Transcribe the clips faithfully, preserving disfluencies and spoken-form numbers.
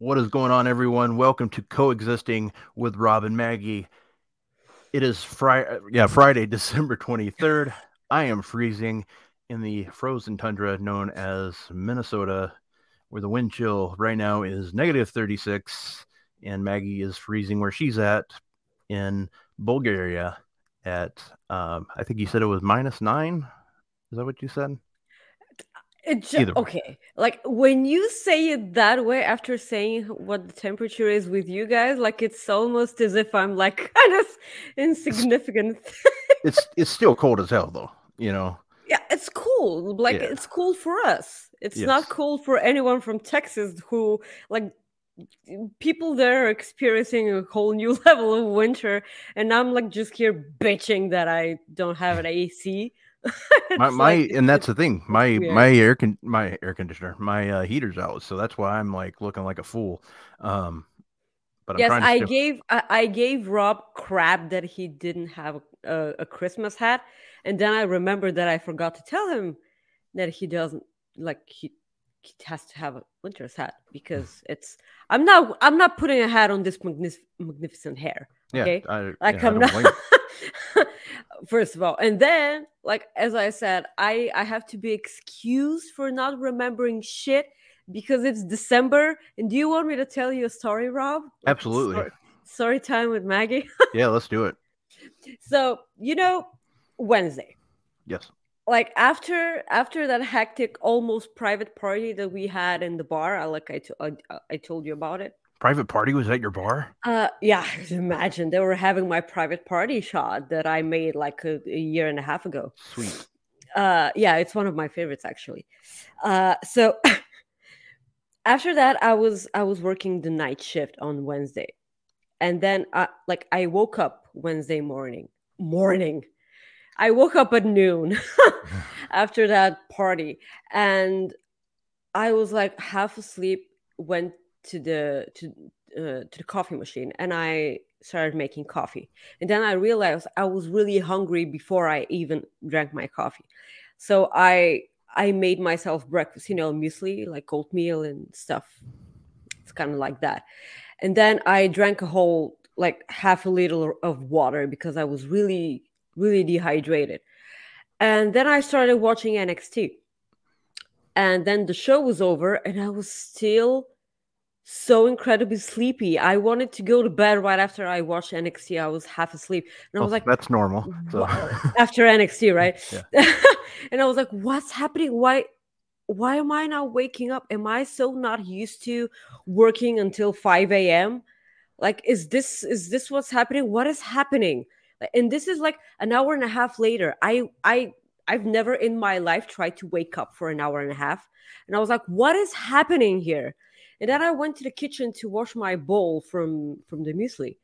What is going on, everyone? Welcome to Coexisting with Rob and Maggie. It is Friday, yeah, Friday, December twenty-third. I am freezing in the frozen tundra known as Minnesota, where the wind chill right now is negative thirty-six, and Maggie is freezing where she's at in Bulgaria at, um, I think you said it was minus nine. Is that what you said? It ju- Either way. okay, like when you say it that way after saying what the temperature is with you guys, like it's almost as if I'm like kind of It's, insignificant. it's, it's still cold as hell, though, you know? Yeah, it's cool. Like Yeah. it's cool for us. It's not Yes. cool for anyone from Texas who like people there are experiencing a whole new level of winter, and I'm like just here bitching that I don't have an A C. My It's my like it's and that's it's, the thing. it's My weird. my air con my air conditioner, my uh, heater's out, so that's why I'm like looking like a fool. Um, but I'm Yes, trying to I stay. gave I, I gave Rob crap that he didn't have a, a Christmas hat, and then I remembered that I forgot to tell him that he doesn't like he, he has to have a winter's hat because it's I'm not I'm not putting a hat on this magnif- magnificent hair. Yeah, Okay, I like yeah I I'm don't not. blame you. First of all, and then like as I said, I I have to be excused for not remembering shit because it's December. And do you want me to tell you a story, Rob? Like Absolutely. story story time with Maggie. Yeah, let's do it. So you know, Wednesday, Yes. like after after that hectic, almost private party that we had in the bar, I like I, to- I, I told you about it. Private party was at your bar? Uh, yeah, imagine they were having my private party shot that I made like a, a year and a half ago. Sweet. Uh, yeah, it's one of my favorites actually. Uh, so after that, I was I was working the night shift on Wednesday, and then I, like I woke up Wednesday morning. Morning. I woke up at noon after that party, and I was like half asleep. Went to the to uh, to the coffee machine, and I started making coffee. And then I realized I was really hungry before I even drank my coffee. So I I made myself breakfast, you know, muesli, like oatmeal and stuff. It's kind of like that. And then I drank a whole like half a liter of water because I was really really dehydrated. And then I started watching N X T. And then the show was over, and I was still so incredibly sleepy. I wanted to go to bed right after I watched N X T. I was half asleep. And I Oh, was like, that's normal. So what? After N X T, right? yeah. And I was like, what's happening? Why why am I not waking up? Am I so not used to working until five a m? Like, is this is this what's happening? What is happening? Like, and this is like an hour and a half later. I I I've never in my life tried to wake up for an hour and a half. And I was like, what is happening here? And then I went to the kitchen to wash my bowl from from the muesli.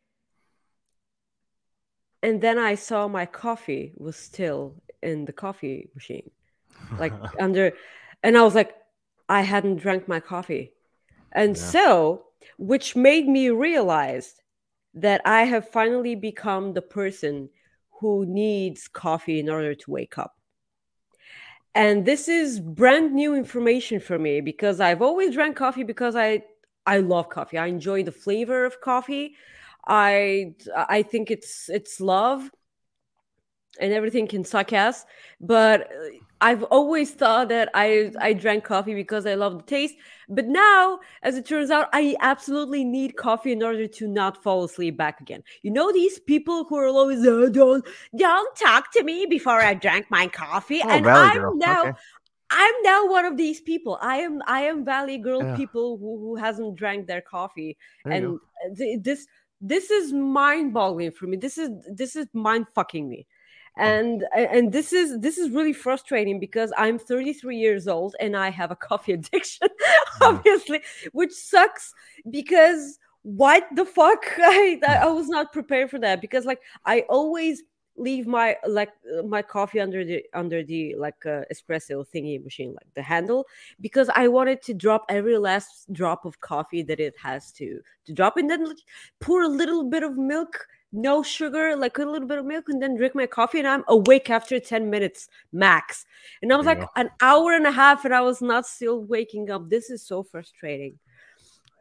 And then I saw my coffee was still in the coffee machine. Like under and I was like, I hadn't drank my coffee. And Yeah. so, which made me realize that I have finally become the person who needs coffee in order to wake up. And this is brand new information for me because I've always drank coffee because I I love coffee. I enjoy the flavor of coffee. I I think it's it's love and everything can suck ass. But uh, I've always thought that I I drank coffee because I love the taste. But now, as it turns out, I absolutely need coffee in order to not fall asleep back again. You know these people who are always oh, don't don't talk to me before I drank my coffee, Oh, and Valley I'm Girl. now Okay. I'm now one of these people. I am I am Valley Girl Yeah. people who, who hasn't drank their coffee, There you go. and uh, th- this this is mind boggling for me. This is this is mind fucking me, Um, and and this is this is really frustrating because I'm thirty-three years old and I have a coffee addiction, yeah. obviously, which sucks because what the fuck I I was not prepared for that because like I always leave my like uh, my coffee under the under the like uh, espresso thingy machine like the handle because I wanted to drop every last drop of coffee that it has to to drop and then like, pour a little bit of milk, no sugar, like a little bit of milk, and then drink my coffee and I'm awake after ten minutes max. And I was There you like go. an hour and a half and I was not still waking up. This is so frustrating.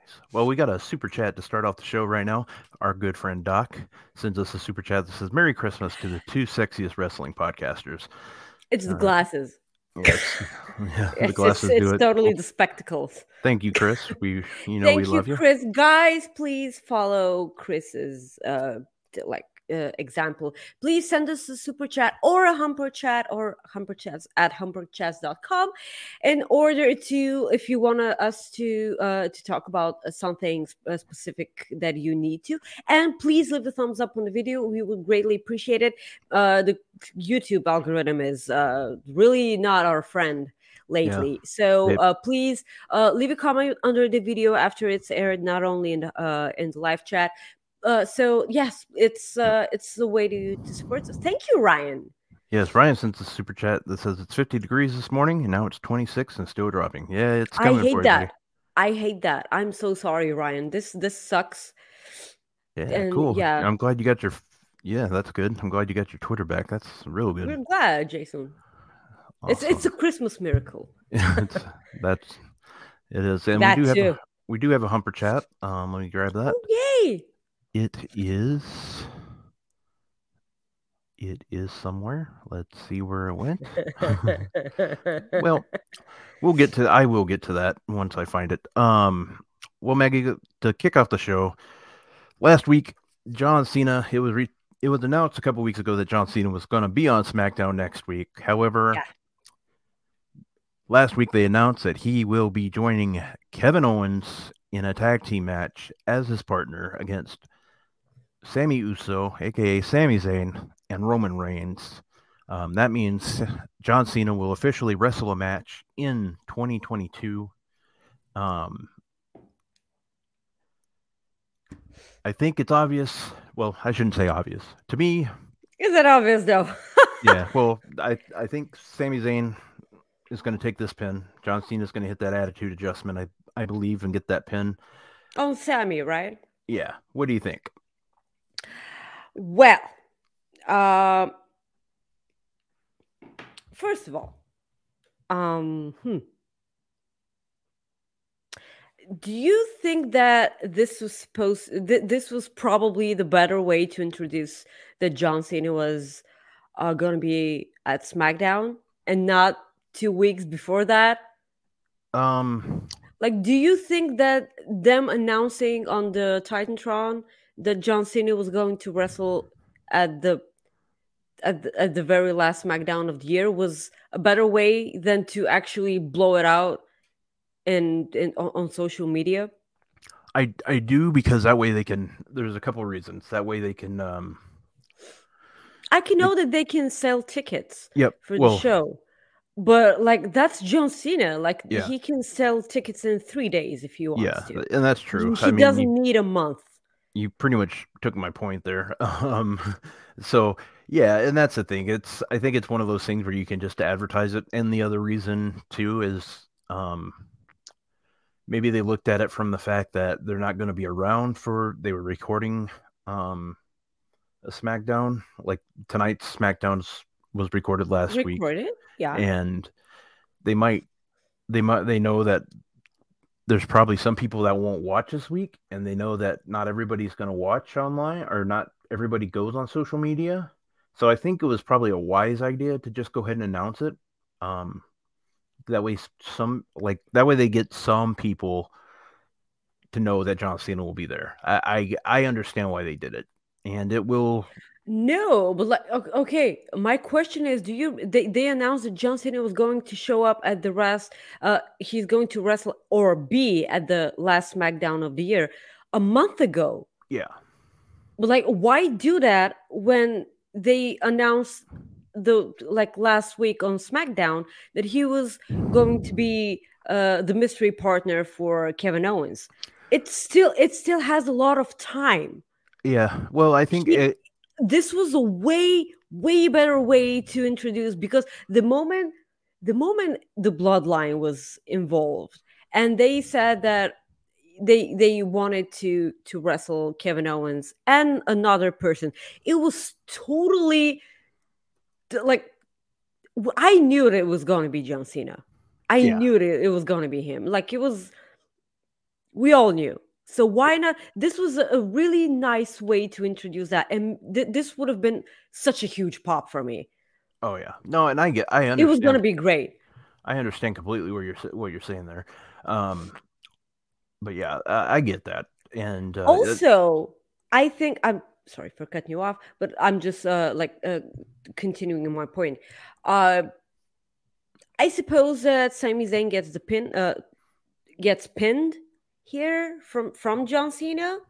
Well, we got a super chat to start off the show right now. Our good friend Doc sends us a super chat that says, Merry Christmas to the two sexiest wrestling podcasters. It's the Uh, glasses. yes. Yeah, the It's it's, glasses do it's it. totally Well, the spectacles. thank you, Chris. We, you know, we Thank you, love you. Chris. Guys, please follow Chris's uh t- like uh, example. Please send us a super chat or a humper chat or humper chats at humperchats dot com in order to, if you want us to uh to talk about uh, something sp- uh, specific that you need to. And please leave a thumbs up on the video. We would greatly appreciate it. Uh the YouTube algorithm is uh really not our friend Yeah. lately. So They, uh, please uh, leave a comment under the video after it's aired, not only in the, uh, in the live chat. Uh, so yes, it's uh, it's the way to to support us. Thank you, Ryan. yes, Ryan sends a super chat that says it's fifty degrees this morning and now it's twenty-six and still dropping. Yeah, it's I coming for hate you, buddy. that. I hate that. I'm so sorry, Ryan. This this sucks. Yeah, And cool. yeah, I'm glad you got your. Yeah, that's good. I'm glad you got your Twitter back. That's real good. we're glad, Jason. It's it's a Awesome. Christmas miracle. it's, that's it is, and we That do have too. a we do have a humper chat. Um, let me grab that. Oh yay! It is. It is somewhere. Let's see where it went. Well, we'll get to. I will get to that once I find it. Um, well, Maggie, to kick off the show, last week, John Cena. It was re- it was announced a couple weeks ago that John Cena was going to be on SmackDown next week. However, Yeah. last week they announced that he will be joining Kevin Owens in a tag team match as his partner against Sami Uso, aka Sami Zayn, and Roman Reigns. Um, that means John Cena will officially wrestle a match in twenty twenty-two. Um, I think it's obvious. Well, I shouldn't say obvious. To me, Is it obvious though? yeah. Well, I I think Sami Zayn is going to take this pin. John Cena is going to hit that attitude adjustment, I I believe, and get that pin. On Sammy, right? Yeah. What do you think? Well, um, first of all, um, hmm. do you think that this was supposed th- this was probably the better way to introduce that John Cena was uh, going to be at SmackDown and not two weeks before that? Um, Like, do you think that them announcing on the Titantron that John Cena was going to wrestle at the at the, at the very last SmackDown of the year was a better way than to actually blow it out in, in on, on social media? I I do because that way they can. There's a couple of reasons. That way they can. Um, I can they, know that they can sell tickets yep. for the Well, show, but like that's John Cena. Like yeah, he can sell tickets in three days if he wants yeah, to. and that's true. He, I he mean, you doesn't need a month. you pretty much took my point there. Um, so yeah, and that's the thing. It's I think it's one of those things where you can just advertise it. And the other reason too is um, maybe they looked at it from the fact that they're not going to be around for. They were recording um, a SmackDown. Like tonight's SmackDown's was recorded last week, Record it, yeah. and they might they might they know that there's probably some people that won't watch this week, and they know that not everybody's going to watch online, or not everybody goes on social media. So I think it was probably a wise idea to just go ahead and announce it. Um, that way, some like that way they get some people to know that John Cena will be there. I I, I understand why they did it, and it will. No, but like o- okay, my question is, do you they, they announced that John Cena was going to show up at the rest uh he's going to wrestle or be at the last SmackDown of the year a month ago. Yeah, But like why do that when they announced the like last week on SmackDown that he was going to be uh the mystery partner for Kevin Owens? It still it still has a lot of time. yeah. Well, I think He it. This was a way way better way to introduce, because the moment the moment the bloodline was involved and they said that they they wanted to to wrestle Kevin Owens and another person, it was totally like I knew that it was going to be John Cena. I Yeah, knew that it was going to be him. Like it was We all knew. So why not? This was a a really nice way to introduce that, and th- this would have been such a huge pop for me. Oh yeah, no, and I get, I It was going understand, to be great. I understand completely where you're s- what you're saying there. Um, but yeah, I, I get that, and uh, it, Also, I think I'm sorry for cutting you off, but I'm just uh, like uh, continuing in my point. Uh, I suppose that Sami Zayn gets the pin, uh, gets pinned here from from John Cena.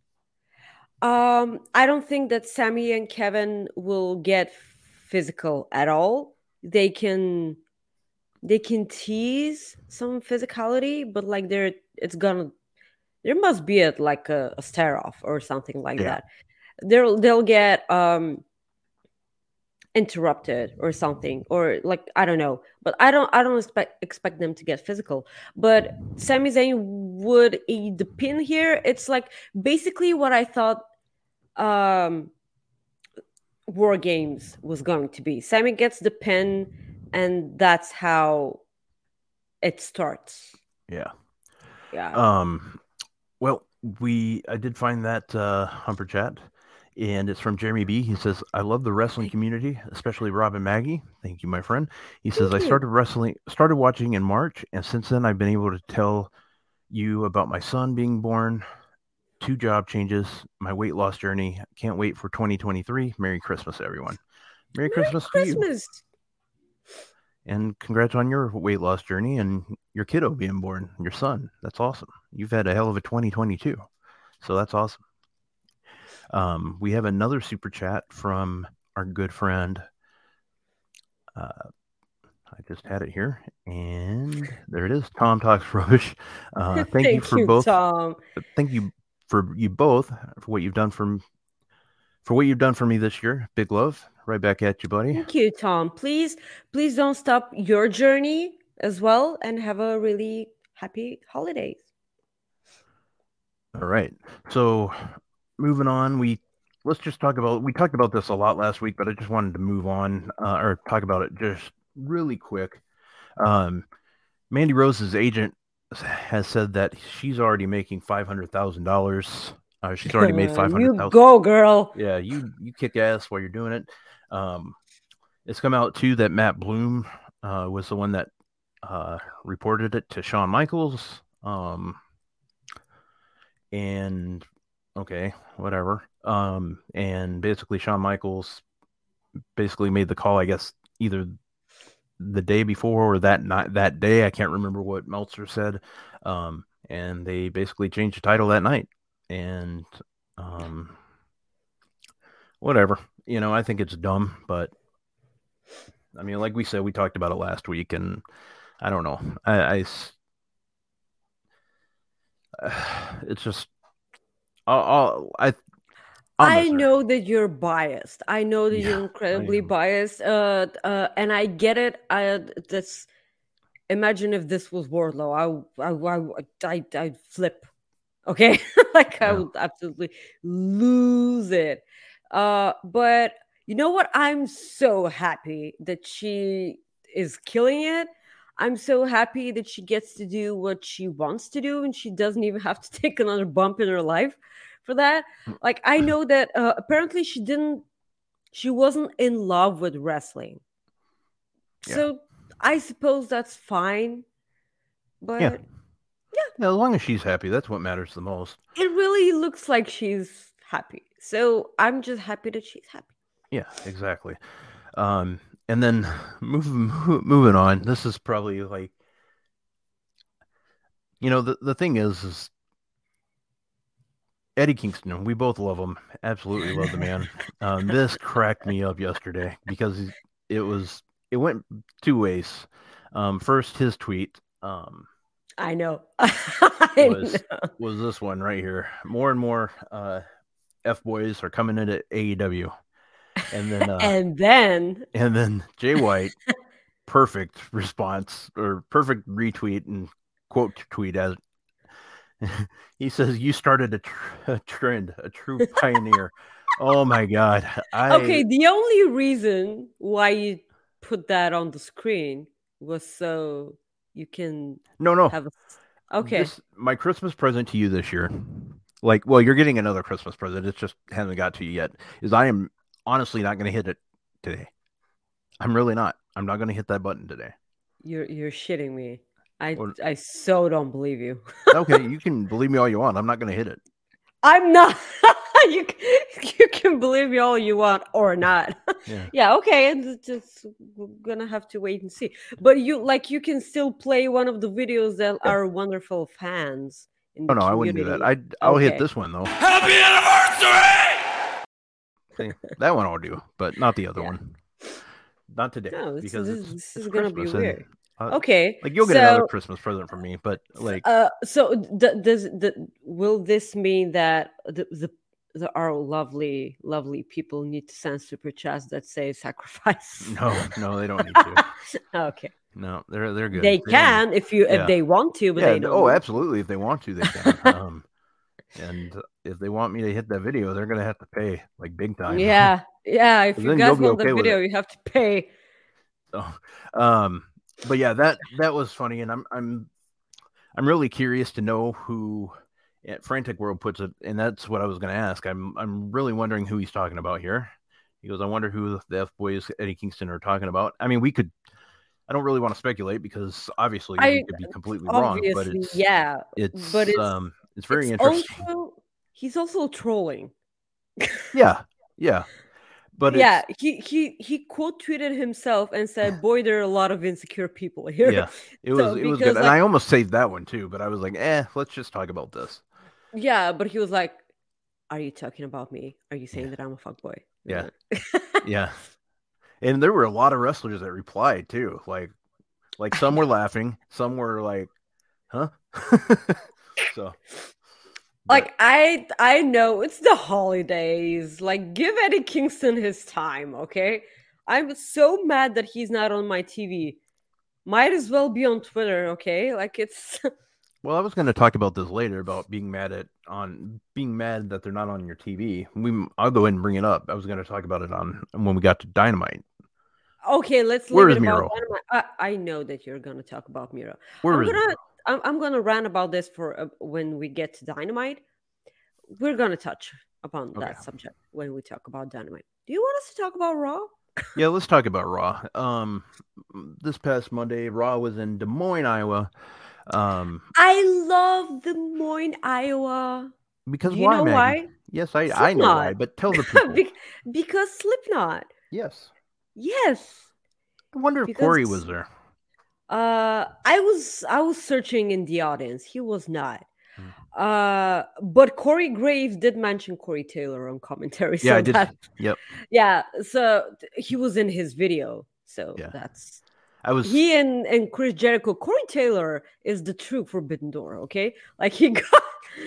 Um, I don't think that Sammy and Kevin will get physical at all. They can they can tease some physicality, but like there it's gonna there must be a like a, a stare off or something like yeah, that. They'll they'll get um interrupted or something, or like I don't know, but I don't I don't expect expect them to get physical. But Sami Zayn would eat the pin here. It's like basically what I thought um War Games was going to be. Sammy gets the pin, and that's how it starts. yeah. Yeah. Um, well, we I did find that uh, Humper chat, and it's from Jeremy B. He says, "I love the wrestling community, especially Rob and Maggie. Thank you, my friend." He says, Thank "I you. started wrestling, started watching in March, and since then I've been able to tell you about my son being born, two job changes, my weight loss journey. Can't wait for twenty twenty-three. Merry Christmas, everyone. Merry Merry Christmas to you, Christmas. and congrats on your weight loss journey and your kiddo being born, your son. That's awesome. You've had a hell of a twenty twenty-two, so that's awesome." Um, we have another super chat from our good friend. Uh, I just had it here, and there it is. Tom Talks Rubbish. Uh, thank you Thank for you, both. Tom. Thank you for you both for what you've done for for what you've done for me this year. Big love. Right back at you, buddy. Thank you, Tom. Please, please don't stop your journey as well, and have a really happy holidays. All right. So moving on, we let's just talk about we talked about this a lot last week, but I just wanted to move on uh, or talk about it just really quick. Um, Mandy Rose's agent has said that she's already making five hundred thousand dollars. Uh, she's already made five hundred You thousand. go, girl. Yeah, you you kick ass while you're doing it. Um, it's come out too that Matt Bloom uh, was the one that uh, reported it to Shawn Michaels. Um, and okay, whatever. Um, and basically, Shawn Michaels basically made the call. I guess either the day before or that night, that day. I can't remember what Meltzer said. Um, and they basically changed the title that night. And um, whatever, you know, I think it's dumb, but I mean, like we said, we talked about it last week, and I don't know. I, I it's just, I'll, I'll I I'll I miss her. know that you're biased. I know that Yeah, you're I incredibly am. biased. Uh, uh, and I get it. I that's imagine if this was Wardlow. I I I I I'd flip. Okay, like I Yeah, would absolutely lose it. Uh, but you know what? I'm so happy that she is killing it. I'm so happy that she gets to do what she wants to do and she doesn't even have to take another bump in her life for that. Like I know that uh, apparently she didn't she wasn't in love with wrestling. yeah, So I suppose that's fine, yeah. but Yeah, as long as she's happy, that's what matters the most. it really looks like she's happy. So I'm just happy that she's happy. Yeah, exactly. Um, and then moving moving on. This is probably like, you know, the the thing is is Eddie Kingston. We both love him. Absolutely love the man. Um, this cracked me up yesterday because it was it went two ways. Um, first, his tweet um, I know. I was know. was this one right here. More and more uh, f boys are coming into A E W, and then uh, And then and then Jay White, perfect response or perfect retweet and quote tweet as he says, "You started a, tr- a trend, a true pioneer." Oh my god, I okay, the only reason why you put that on the screen was so you can no no have a Okay. this my Christmas present to you this year. Like, well, you're getting another Christmas present. It just hasn't got to you yet. Is I am honestly not going to hit it today. I'm really not. I'm not going to hit that button today. You're you're shitting me. I Well, I so don't believe you. okay, you can believe me all you want. I'm not going to hit it. I'm not. you you can believe me all you want or not. Yeah. Yeah. Okay. And it's just we're gonna have to wait and see. But you like you can still play one of the videos that Yeah. our wonderful fans in Oh the no, I wouldn't community. do that. I I'll hit Okay. this one though. Happy anniversary! See, that one I'll do, but not the other Yeah. one. Not today No, this, because this, it's this it's is gonna be Christmas and weird. uh, Okay. like you'll get so, another Christmas present from me, but like uh, so d- does the will this mean that the the the our lovely lovely people need to send super chats that say sacrifice? no, no, they don't need to. Okay. No, they're they're good. They don't- can if you yeah. if they want to, but yeah, they don't. oh, want absolutely. If they want to, they can. um, and if they want me to hit that video, they're gonna have to pay like big to. time. Yeah, yeah. If you Then you'll guys be want okay the with video, it. you have to pay. So, um, but yeah, that that was funny, and I'm I'm I'm really curious to know who at Frantic World puts it, and that's what I was going to ask. I'm I'm really wondering who he's talking about here. He goes, I wonder who the F Boys Eddie Kingston are talking about. I mean, we could. I don't really want to speculate because obviously I we could be completely wrong, but obviously it's yeah, it's but it's um it's very it's interesting. also he's also trolling. Yeah, yeah, but yeah, it's, he he he quote tweeted himself and said, "Boy, there are a lot of insecure people here." yeah, it So, was it was because, good, and like- I almost saved that one too, but I was like, eh, let's just talk about this. Yeah, but he was like, "Are you talking about me? Are you saying that I'm a fuckboy?" Yeah. Yeah, and there were a lot of wrestlers that replied too. Like, like some were laughing, some were like, "Huh?" So, Like I I know it's the holidays. Like give Eddie Kingston his time, okay? I'm so mad that he's not on my T V. Might as well be on Twitter, okay? Like it's well, I was going to talk about this later about being mad at on being mad that they're not on your T V. We, I'll go ahead and bring it up. I was going to talk about it on when we got to Dynamite. Okay, let's Where leave is it about Miro? Dynamite. I, I know that you're gonna talk about Miro. Where I'm is gonna Miro? I'm, I'm gonna rant about this for uh, when we get to Dynamite. We're gonna touch upon Okay. that subject when we talk about Dynamite. Do you want us to talk about Raw? Yeah, let's talk about Raw. Um, this past Monday, Raw was in Des Moines, Iowa. Um, I love Des Moines, Iowa. because Do you why, know Maggie? why? Yes, I I know why, Slipknot. but tell the people. Be- because Slipknot. Yes, Yes. I wonder if Because- Corey was there. Uh, I was I was searching in the audience. He was not. Hmm. Uh, but Corey Graves did mention Corey Taylor on commentary. Yeah, so I did. That, Yep, yeah, so th- he was in his video. So Yeah. that's I was. he and and Chris Jericho. Corey Taylor is the true Forbidden Door. Okay, like he got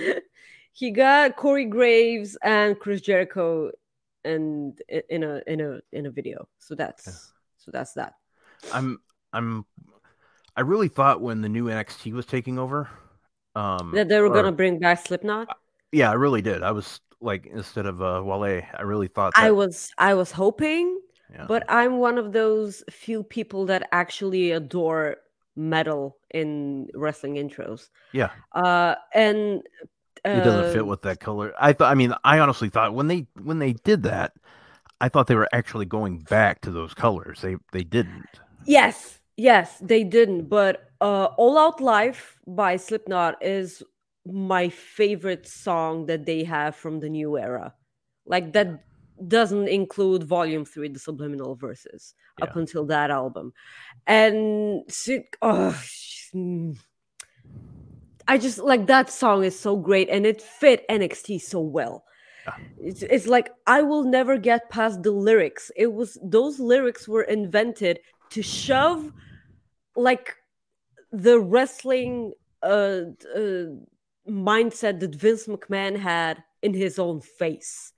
he got Corey Graves and Chris Jericho, and i- in a in a in a video. So that's Yeah. so that's that. I'm. I'm. I really thought when the new N X T was taking over, um, That they were or- gonna bring back Slipknot. Yeah, I really did. I was like, instead of uh, Wale, I really thought. That, I was I was hoping, yeah. but I'm one of those few people that actually adore metal in wrestling intros. Yeah. Uh, and uh, it doesn't fit with that color. I thought. I mean, I honestly thought when they when they did that, I thought they were actually going back to those colors. They they didn't. Yes, yes, they didn't. But uh, All Out Life by Slipknot is my favorite song that they have from the new era. Like that doesn't include Volume Three, the Subliminal Verses, Yeah. up until that album, and Sid- oh, mm, I just like that song is so great, and it fit N X T so well. Yeah. It's, it's like I will never get past the lyrics. It was those lyrics were invented to shove like the wrestling uh, uh mindset that Vince McMahon had in his own face.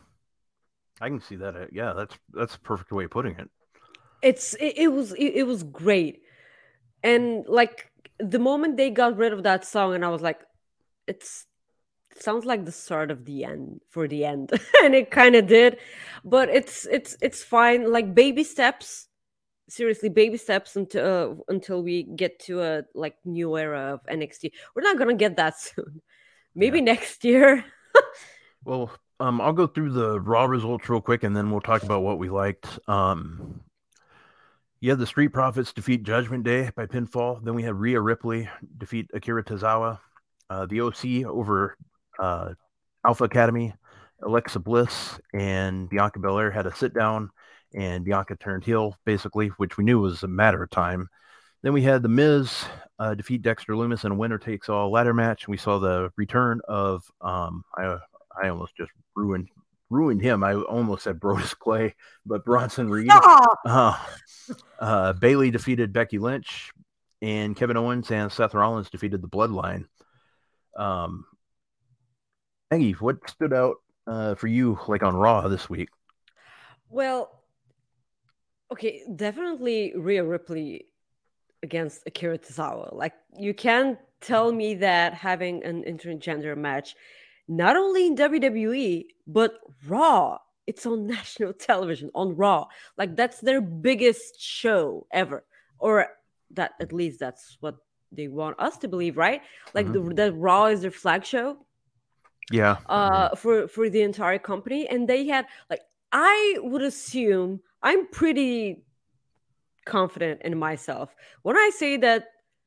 I can see that. uh, Yeah, that's that's a perfect way of putting it. It's it, it was it, it was great, and like the moment they got rid of that song, and I was like, it's it sounds like the start of the end for the end, and it kind of did, but it's it's it's fine. Like baby steps seriously, baby steps until uh, until we get to a like new era of N X T. We're not gonna get that soon. Maybe Yeah. next year. Well, um, I'll go through the Raw results real quick, and then we'll talk about what we liked. Um, you had the Street Profits defeat Judgment Day by pinfall. Then we had Rhea Ripley defeat Akira Tozawa. Uh, the O C over uh, Alpha Academy. Alexa Bliss and Bianca Belair had a sit down, and Bianca turned heel, basically, which we knew was a matter of time. Then we had The Miz uh, defeat Dexter Lumis in a winner takes all ladder match. We saw the return of um, I I almost just ruined ruined him. I almost said Brodus Clay, but Bronson Reed. Uh, uh, Bayley defeated Becky Lynch, and Kevin Owens and Seth Rollins defeated the Bloodline. Um, Maggie, what stood out uh, for you, like on Raw this week? Well, okay, definitely Rhea Ripley against Akira Tozawa. Like, you can't tell me that having an intergender match, not only in W W E, but Raw, it's on national television, on Raw. Like, that's their biggest show ever. Or that, at least that's what they want us to believe, right? Like, mm-hmm. the, the Raw is their flag show. Yeah. Uh, mm-hmm. for, for the entire company. And they had, like, I would assume, I'm pretty confident in myself when I say that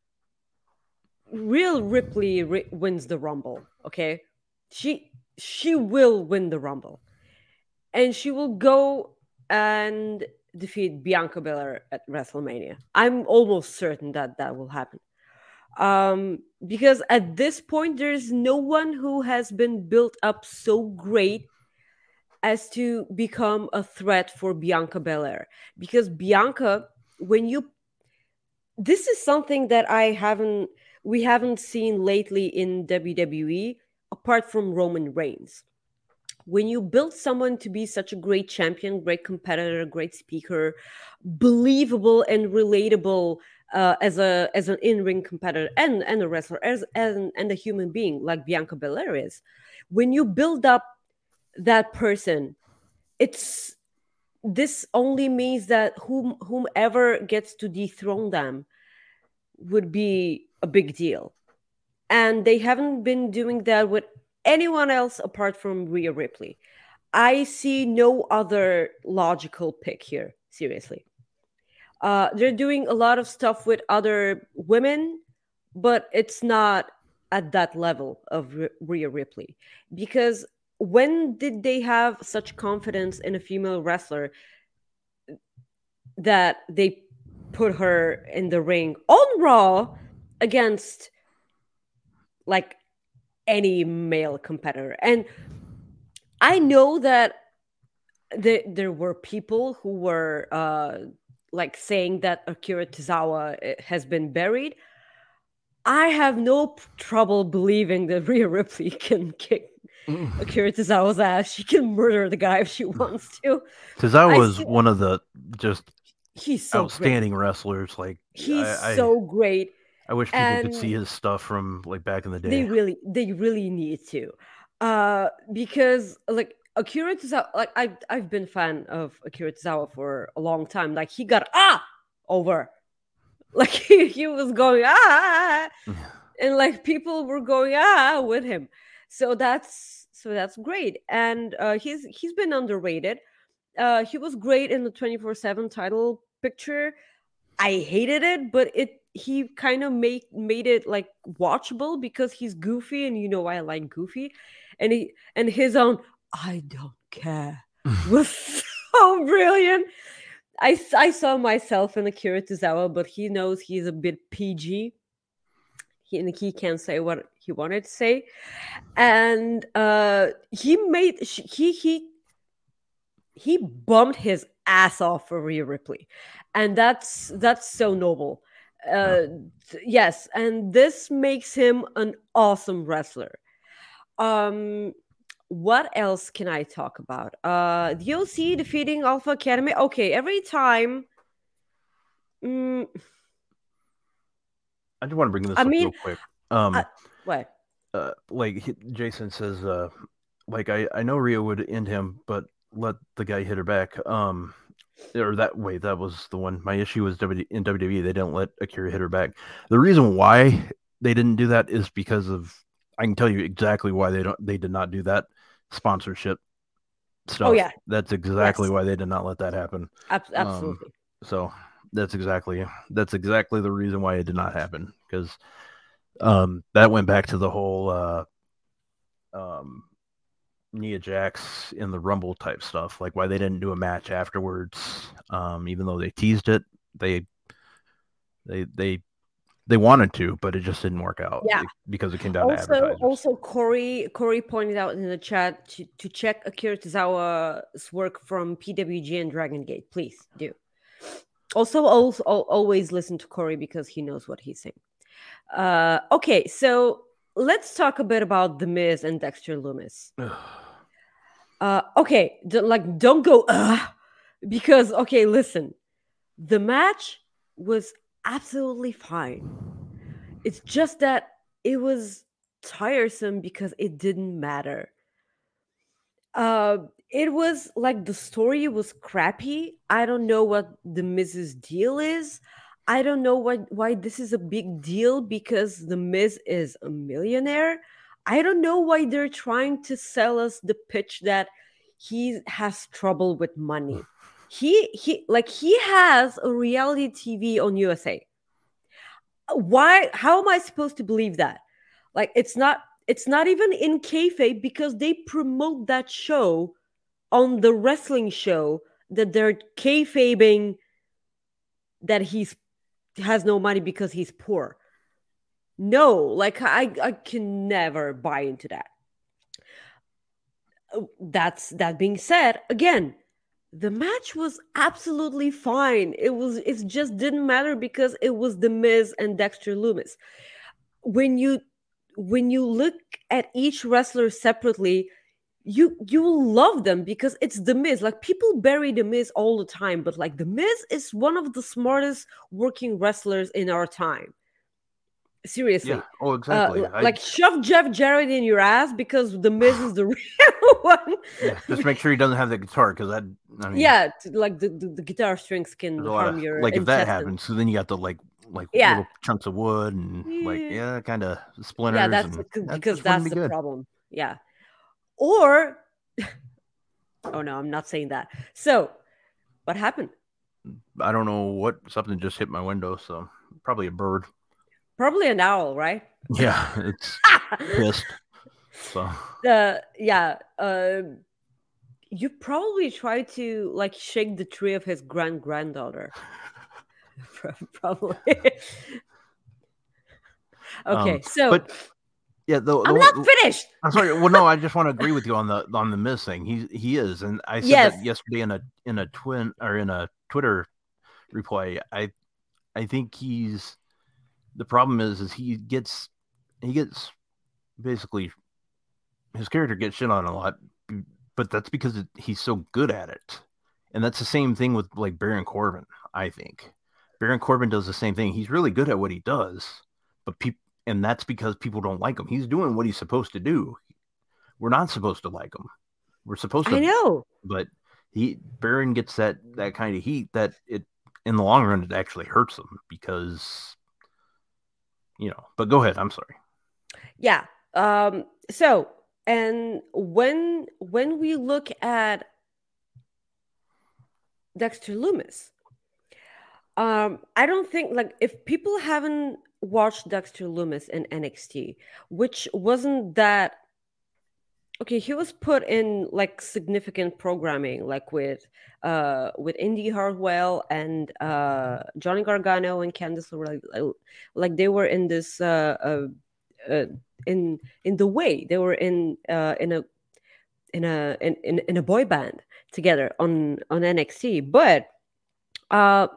Rhea Ripley ri- wins the Rumble. Okay, she she will win the Rumble, and she will go and defeat Bianca Belair at WrestleMania. I'm almost certain that that will happen, um, because at this point there's no one who has been built up so great as to become a threat for Bianca Belair. Because Bianca, when you, this is something that I haven't, we haven't seen lately in W W E, apart from Roman Reigns. When you build someone to be such a great champion, great competitor, great speaker, believable and relatable uh, as a as an in-ring competitor and, and a wrestler, as, as an, and a human being like Bianca Belair is, when you build up that person, it's this only means that whom whomever gets to dethrone them would be a big deal. And they haven't been doing that with anyone else apart from Rhea Ripley. I see no other logical pick here, seriously. Uh, they're doing a lot of stuff with other women, but it's not at that level of R- Rhea Ripley. Because when did they have such confidence in a female wrestler that they put her in the ring on Raw against like any male competitor? And I know that there, there were people who were uh, like saying that Akira Tozawa has been buried. I have no p- trouble believing that Rhea Ripley can kick Akira Tozawa's ass. She can murder the guy if she wants to. Tozawa is one of the just he's so outstanding great. wrestlers. Like he's I, so great. I wish people and could see his stuff from like back in the day. They really, they really need to, uh, because like Akira Tozawa, like I've I've been a fan of Akira Tozawa for a long time. Like he got ah over, like he, he was going ah, and like people were going ah with him. So that's so that's great, and uh, he's he's been underrated. Uh, he was great in the twenty-four seven title picture. I hated it, but it he kind of made made it like watchable because he's goofy, and you know I like goofy, and he and his own I don't care was so brilliant. I, I saw myself in Akira Tozawa, but he knows he's a bit P G. He, and he can't say what he wanted to say, and uh, he made he he he bumped his ass off for Rhea Ripley, and that's that's so noble. Uh, th- yes, and this makes him an awesome wrestler. Um, what else can I talk about? Uh, the O C defeating Alpha Academy. Okay, every time. Mm, I just want to bring this I up mean, real quick. Um, I, what? Uh, like he, Jason says, uh, like I, I know Rhea would end him, but let the guy hit her back. Um, Or that wait, that was the one. My issue was w, in W W E. They didn't let Akira hit her back. The reason why they didn't do that is because of. I can tell you exactly why they don't. They did not do that sponsorship stuff. Oh yeah, that's exactly yes. why they did not let that happen. Ab- absolutely. Um, so that's exactly that's exactly the reason why it did not happen, because um, that went back to the whole uh, um, Nia Jax in the Rumble type stuff, like why they didn't do a match afterwards, um, even though they teased it. They they they they wanted to, but it just didn't work out. Yeah. Because it came down to Also, advertisers. also Corey Corey pointed out in the chat to, to check Akira Tozawa's work from P W G and Dragon Gate. Please do. Also, also always listen to Corey because he knows what he's saying. Uh, okay, so let's talk a bit about The Miz and Dexter Lumis. uh, okay, d- like don't go uh, because okay, listen, the match was absolutely fine. It's just that it was tiresome because it didn't matter. Uh, it was like the story was crappy. I don't know what the Miz's deal is. I don't know what why this is a big deal because the Miz is a millionaire. I don't know why they're trying to sell us the pitch that he has trouble with money. He he like he has a reality T V on U S A. Why? How am I supposed to believe that? Like it's not it's not even in kayfabe because they promote that show on the wrestling show that they're kayfabing that he's has no money because he's poor. No, like I I can never buy into that. That's that being said, again, the match was absolutely fine. It was it just didn't matter because it was The Miz and Dexter Lumis. When you when you look at each wrestler separately, you you will love them because it's The Miz. Like people bury The Miz all the time, but like The Miz is one of the smartest working wrestlers in our time. Seriously. Yeah. Oh, exactly. Uh, I, like shove Jeff Jarrett in your ass because The Miz is the real one. Yeah, just make sure he doesn't have the guitar because that. I mean, yeah, t- like the, the, the guitar strings can there's a lot harm of your like if that intestines. happens, so then you got the like like Yeah. little chunks of wood and like Yeah. yeah, kind of splinters. Yeah, that's and the- that because just wouldn't that's be the good. problem. Yeah. Or oh no, I'm not saying that. So what happened? I don't know what something just hit my window, so probably a bird. Probably an owl, right? Yeah, it's pissed. So The yeah, uh, you probably tried to like shake the tree of his grand granddaughter. Probably. Okay, um, so but yeah, the, the I'm one- not finished. I'm sorry. Well, no, I just want to agree with you on the on the Miz thing. He he is, and I said Yes. that yesterday in a in a twin or in a Twitter reply. I I think he's the problem is is he gets he gets basically his character gets shit on a lot, but that's because it, he's so good at it, and that's the same thing with like Baron Corbin. I think Baron Corbin does the same thing. He's really good at what he does, but people. And that's because people don't like him. He's doing what he's supposed to do. We're not supposed to like him. We're supposed to. I know. But he Baron gets that that kind of heat that it in the long run it actually hurts him because you know. But go ahead. I'm sorry. Yeah. Um. So and when when we look at Dexter Lumis, um, I don't think like if people haven't watched Dexter Lumis in N X T, which wasn't that okay, he was put in like significant programming, like with uh with Indy Hartwell and uh Johnny Gargano and Candice LeRae, like, like they were in this uh, uh, uh in in the way they were in uh in a in a in, in, in a boy band together on on N X T, but uh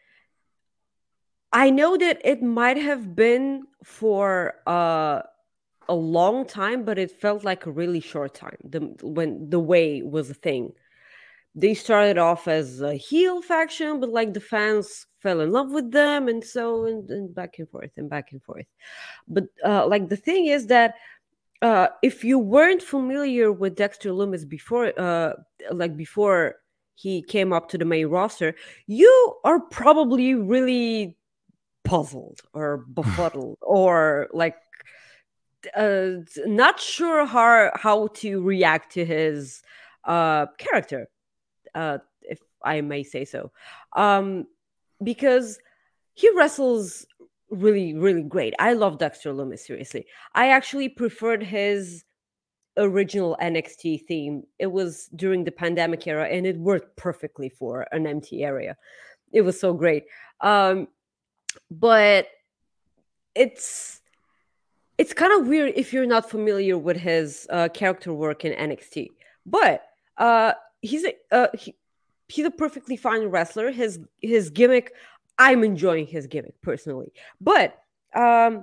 I know that it might have been for uh, a long time, but it felt like a really short time. The when the way was a thing. They started off as a heel faction, but like the fans fell in love with them, and so and, and back and forth and back and forth. But uh, like the thing is that uh, if you weren't familiar with Dexter Lumis before, uh, like before he came up to the main roster, you are probably really puzzled or befuddled or like uh, not sure how how to react to his uh, character, uh, if I may say so, um, because he wrestles really, really great. I love Dexter Lumis. Seriously, I actually preferred his original N X T theme. It was during the pandemic era, and it worked perfectly for an empty area. It was so great. Um, but it's it's kind of weird if you're not familiar with his uh, character work in N X T. But uh, he's a uh, he, he's a perfectly fine wrestler. His his gimmick, I'm enjoying his gimmick personally. But um,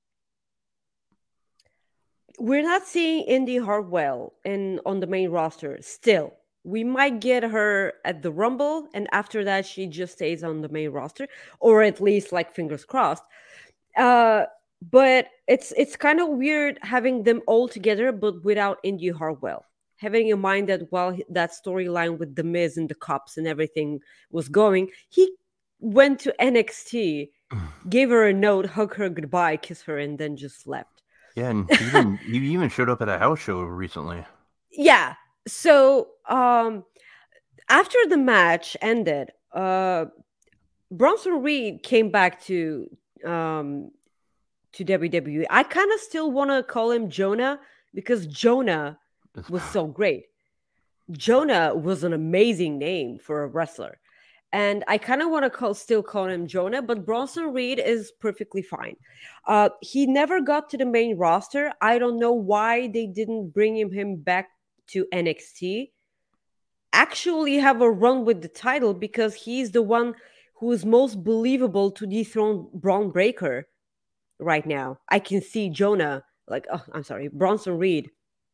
we're not seeing Indy Hartwell in on the main roster still. We might get her at the Rumble, and after that, she just stays on the main roster, or at least, like, fingers crossed. Uh, but it's it's kind of weird having them all together, but without Indy Hartwell. Having in mind that while that storyline with The Miz and the cops and everything was going, he went to N X T, gave her a note, hugged her goodbye, kissed her, and then just left. Yeah, and he even, he even showed up at a house show recently. Yeah. So um, after the match ended, uh, Bronson Reed came back to um, to W W E. I kind of still want to call him Jonah because Jonah was so great. Jonah was an amazing name for a wrestler. And I kind of want to call, still call him Jonah, but Bronson Reed is perfectly fine. Uh, he never got to the main roster. I don't know why they didn't bring him, him back to N X T. Actually have a run with the title because he's the one who is most believable to dethrone Braun Breaker right now. I can see Jonah, like, oh, I'm sorry, Bronson Reed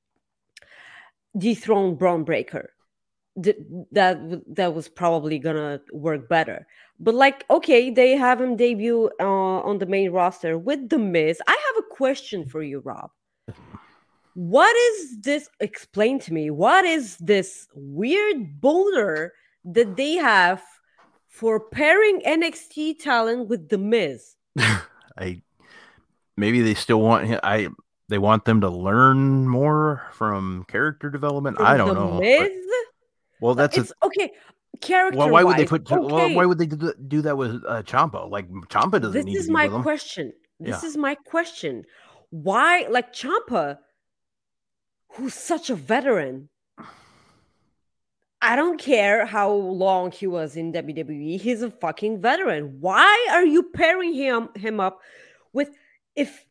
dethrone Braun Breaker. That that was probably gonna work better, but like, okay, they have him debut uh, on the main roster with The Miz. I have a question for you, Rob. What is this? Explain to me. What is this weird boner that they have for pairing N X T talent with The Miz? I maybe they still want him. I they want them to learn more from character development. From I don't The know. Miz? But, well, that's it's a, okay. Character. well, why would they put? okay. Well, why would they do, do that with uh, Ciampa? Like Ciampa doesn't This need is to be my with them. question. This Yeah. is my question. Why, like Ciampa, who's such a veteran? I don't care how long he was in W W E. He's a fucking veteran. Why are you pairing him him up with if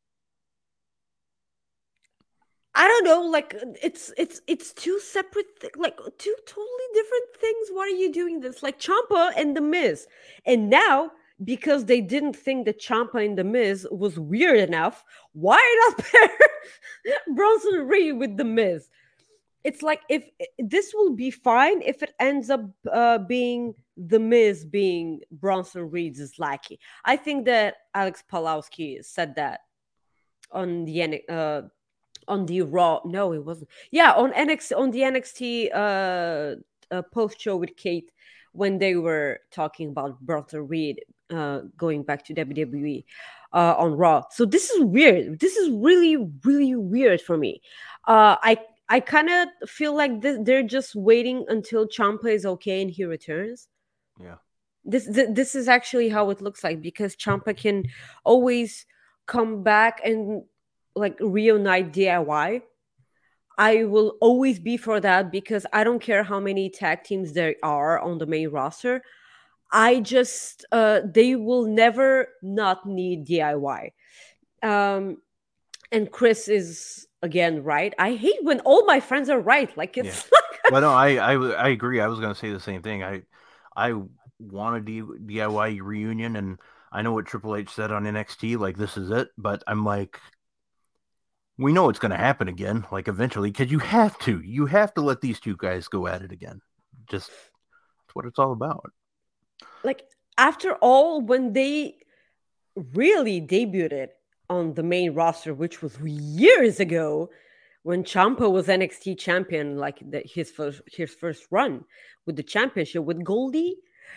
I don't know, like it's it's it's two separate th- like two totally different things. Why are you doing this? Like Ciampa and The Miz. And now because they didn't think that Ciampa and The Miz was weird enough, why not pair Bronson Reed with The Miz? It's like if this will be fine if it ends up uh, being The Miz being Bronson Reed's lackey. I think that Alex Palowski said that on the uh, on the Raw. No, it wasn't. Yeah, on N X on the N X T uh, uh, post show with Kate when they were talking about Bronson Reed uh, going back to W W E uh, on Raw. So this is weird. This is really really weird for me. Uh, I I kind of feel like this, they're just waiting until Ciampa is okay and he returns. Yeah. This, th- this is actually how it looks like because Ciampa can always come back and like reunite D I Y. I will always be for that because I don't care how many tag teams there are on the main roster. I just uh, they will never not need D I Y. Um, and Chris is again right. I hate when all my friends are right. Like it's Yeah. like Well, no, I, I, I agree. I was going to say the same thing. I I want a D- DIY reunion, and I know what Triple H said on N X T. Like this is it, but I'm like, we know it's going to happen again. Like eventually, because you have to, you have to let these two guys go at it again. Just that's what it's all about. like after all, when they really debuted on the main roster, which was years ago, when Ciampa was N X T champion, like the, his first his first run with the championship with Goldie,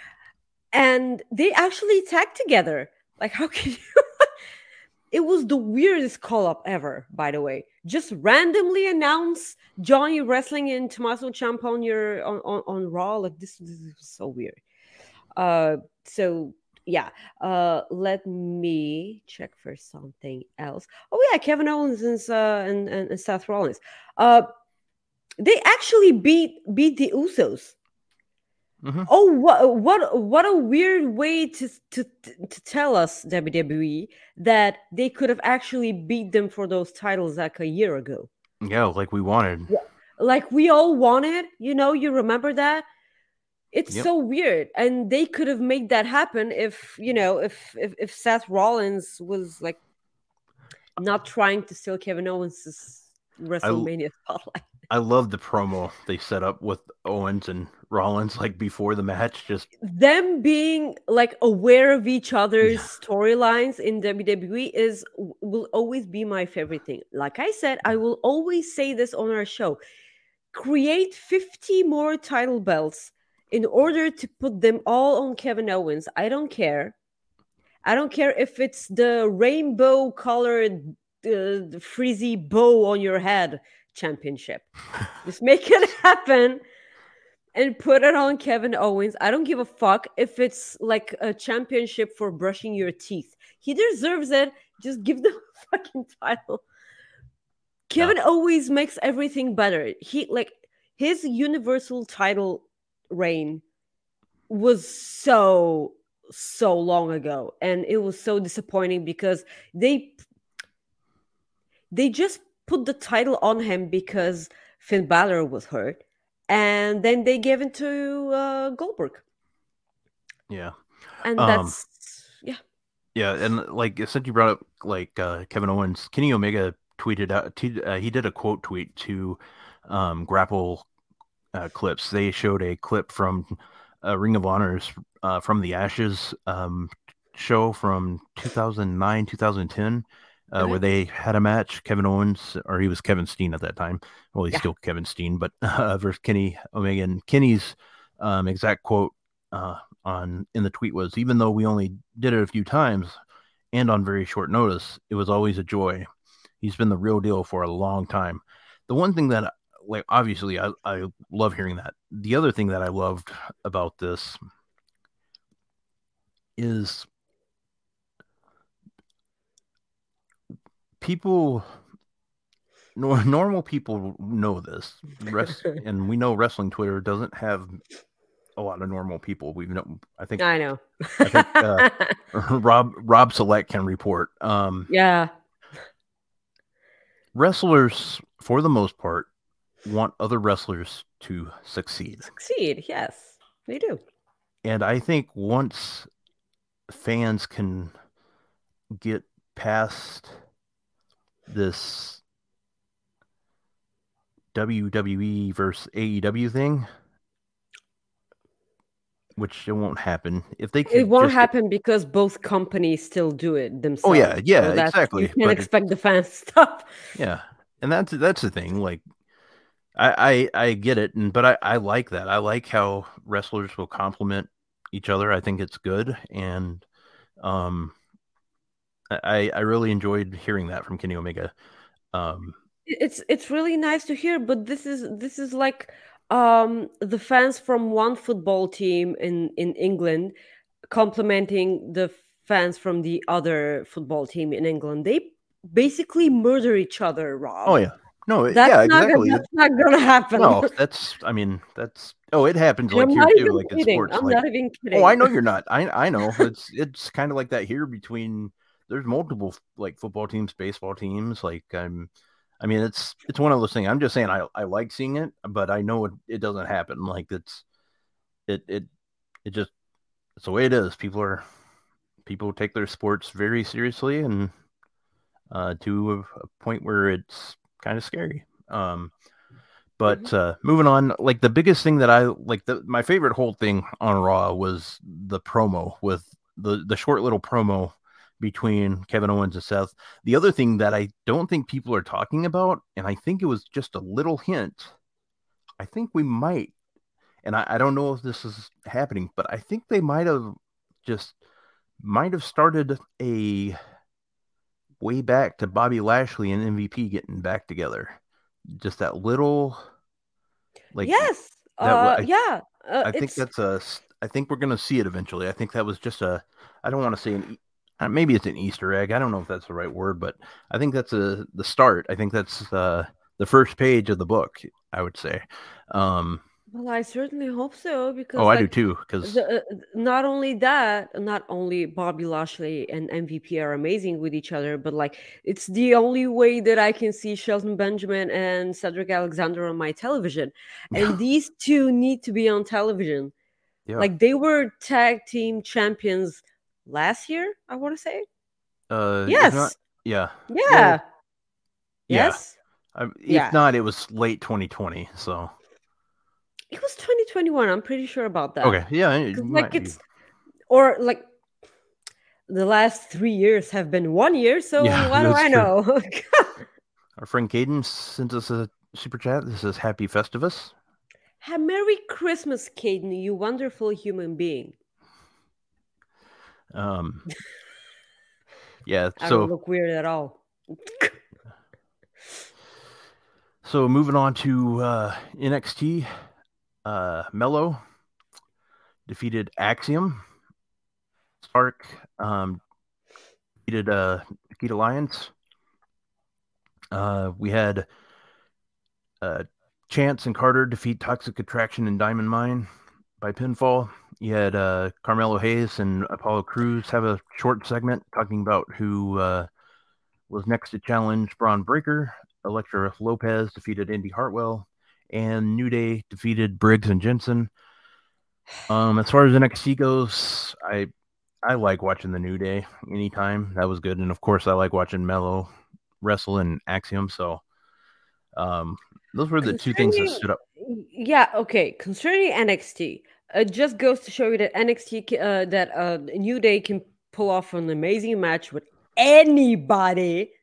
and they actually tagged together. Like, how can you? It was the weirdest call up ever, by the way. Just randomly announce Johnny wrestling and Tommaso Ciampa on your on, on, on Raw. Like this, this is so weird. Uh, so yeah. Uh, let me check for something else. Oh yeah, Kevin Owens and uh, and, and, and Seth Rollins. Uh, they actually beat beat the Usos. Mm-hmm. Oh, what what what a weird way to, to to tell us, W W E, that they could have actually beat them for those titles like a year ago. Yeah, like we wanted. Yeah, like we all wanted, you know, you remember that? It's yep. so weird. And they could have made that happen if, you know, if if, if Seth Rollins was like not trying to steal Kevin Owens' WrestleMania I, spotlight. I love the promo they set up with Owens and Rollins, like before the match. Just them being like aware of each other's yeah. storylines in W W E is will always be my favorite thing. Like I said, I will always say this on our show: create fifty more title belts in order to put them all on Kevin Owens. I don't care. I don't care if it's the rainbow colored uh, frizzy bow on your head championship. Just make it happen and put it on Kevin Owens. I don't give a fuck if it's like a championship for brushing your teeth. He deserves it. Just give them a fucking title. Kevin yeah. always makes everything better. He like his universal title reign was so so long ago, and it was so disappointing because they they just put the title on him because Finn Balor was hurt, and then they gave it to uh, Goldberg. Yeah, and that's um, yeah, yeah, and like since you brought up like uh, Kevin Owens, Kenny Omega tweeted out. T- uh, he did a quote tweet to um, Grapple uh, clips. They showed a clip from uh, Ring of Honor's uh, From the Ashes um, show from two thousand nine, two thousand ten. Uh, where they had a match, Kevin Owens, or he was Kevin Steen at that time. Well, he's yeah. still Kevin Steen, but uh, versus Kenny Omega. And Kenny's um, exact quote uh, on in the tweet was, "Even though we only did it a few times and on very short notice, it was always a joy. He's been the real deal for a long time." The one thing that, like, obviously, I, I love hearing that. The other thing that I loved about this is people, normal people know this, Rest, and we know wrestling Twitter doesn't have a lot of normal people. We've know, I think, I know. I think uh, Rob Rob Select can report. Um, yeah, wrestlers, for the most part, want other wrestlers to succeed. Succeed, yes, they do. And I think once fans can get past this W W E versus A E W thing, which it won't happen if they. It won't happen get... because both companies still do it themselves. Oh yeah, yeah, so exactly. You can't but expect it... the fans to stop. Yeah, and that's that's the thing. Like, I I, I get it, and but I, I like that. I like how wrestlers will complement each other. I think it's good, and um. I, I really enjoyed hearing that from Kenny Omega. Um, it's it's really nice to hear, but this is this is like um, the fans from one football team in, in England complimenting the fans from the other football team in England. They basically murder each other, Rob. Oh yeah, no, that's yeah, not exactly. Gonna, that's not gonna happen. No, that's. I mean, that's. Oh, it happens like I'm here too, like kidding. in sports. I'm like, not even kidding. Oh, I know you're not. I I know. It's it's kind of like that here between. There's multiple like football teams, baseball teams. Like I'm, I mean, it's it's one of those things. I'm just saying I, I like seeing it, but I know it, it doesn't happen. Like it's it it it just it's the way it is. People are people take their sports very seriously, and uh, to a, a point where it's kind of scary. Um, but mm-hmm. uh, moving on, like the biggest thing that I like, the my favorite whole thing on Raw was the promo with the the short little promo between Kevin Owens and Seth. The other thing that I don't think people are talking about, and I think it was just a little hint, I think we might, and I, I don't know if this is happening, but I think they might have just might have started a way back to Bobby Lashley and M V P getting back together. Just that little, like yes, that, uh, I, yeah. Uh, I think it's that's a. I think we're gonna see it eventually. I think that was just a. I don't want to say an. Maybe it's an Easter egg. I don't know if that's the right word, but I think that's a the start. I think that's uh, the first page of the book. I would say. Um, well, I certainly hope so oh, because I do like too. Because the, uh, not only that, not only Bobby Lashley and M V P are amazing with each other, but like it's the only way that I can see Shelton Benjamin and Cedric Alexander on my television, and these two need to be on television. yeah, Like they were tag team champions last year, I want to say. uh, if not, Yes. yeah, Yeah. well, yeah. Yes. Um, if Yeah. not, it was late twenty twenty. So It was twenty twenty-one. I'm pretty sure about that. okay, yeah, it Because might like be. it's or like the last three years have been one year, so Yeah, what do that's I true. know? Our friend Caden sent us a super chat. This is Happy Festivus. Ha- Merry Christmas, Caden, you wonderful human being. Um, yeah. I So don't look weird at all. so moving on to uh, N X T, uh, Mello defeated Axiom. Stark um, defeated uh, Nikita Lyons. Uh, we had uh, Chance and Carter defeat Toxic Attraction and Diamond Mine by pinfall. You had uh, Carmelo Hayes and Apollo Crews have a short segment talking about who uh, was next to challenge Braun Breaker. Elektra Lopez defeated Indy Hartwell, and New Day defeated Briggs and Jensen. Um, as far as N X T goes, I I like watching the New Day anytime. That was good, and of course, I like watching Mello wrestle and Axiom. So, um, those were the two things that Concerning, stood up. yeah, okay. Concerning N X T, it just goes to show you that N X T, ca- uh, that uh, New Day can pull off an amazing match with anybody.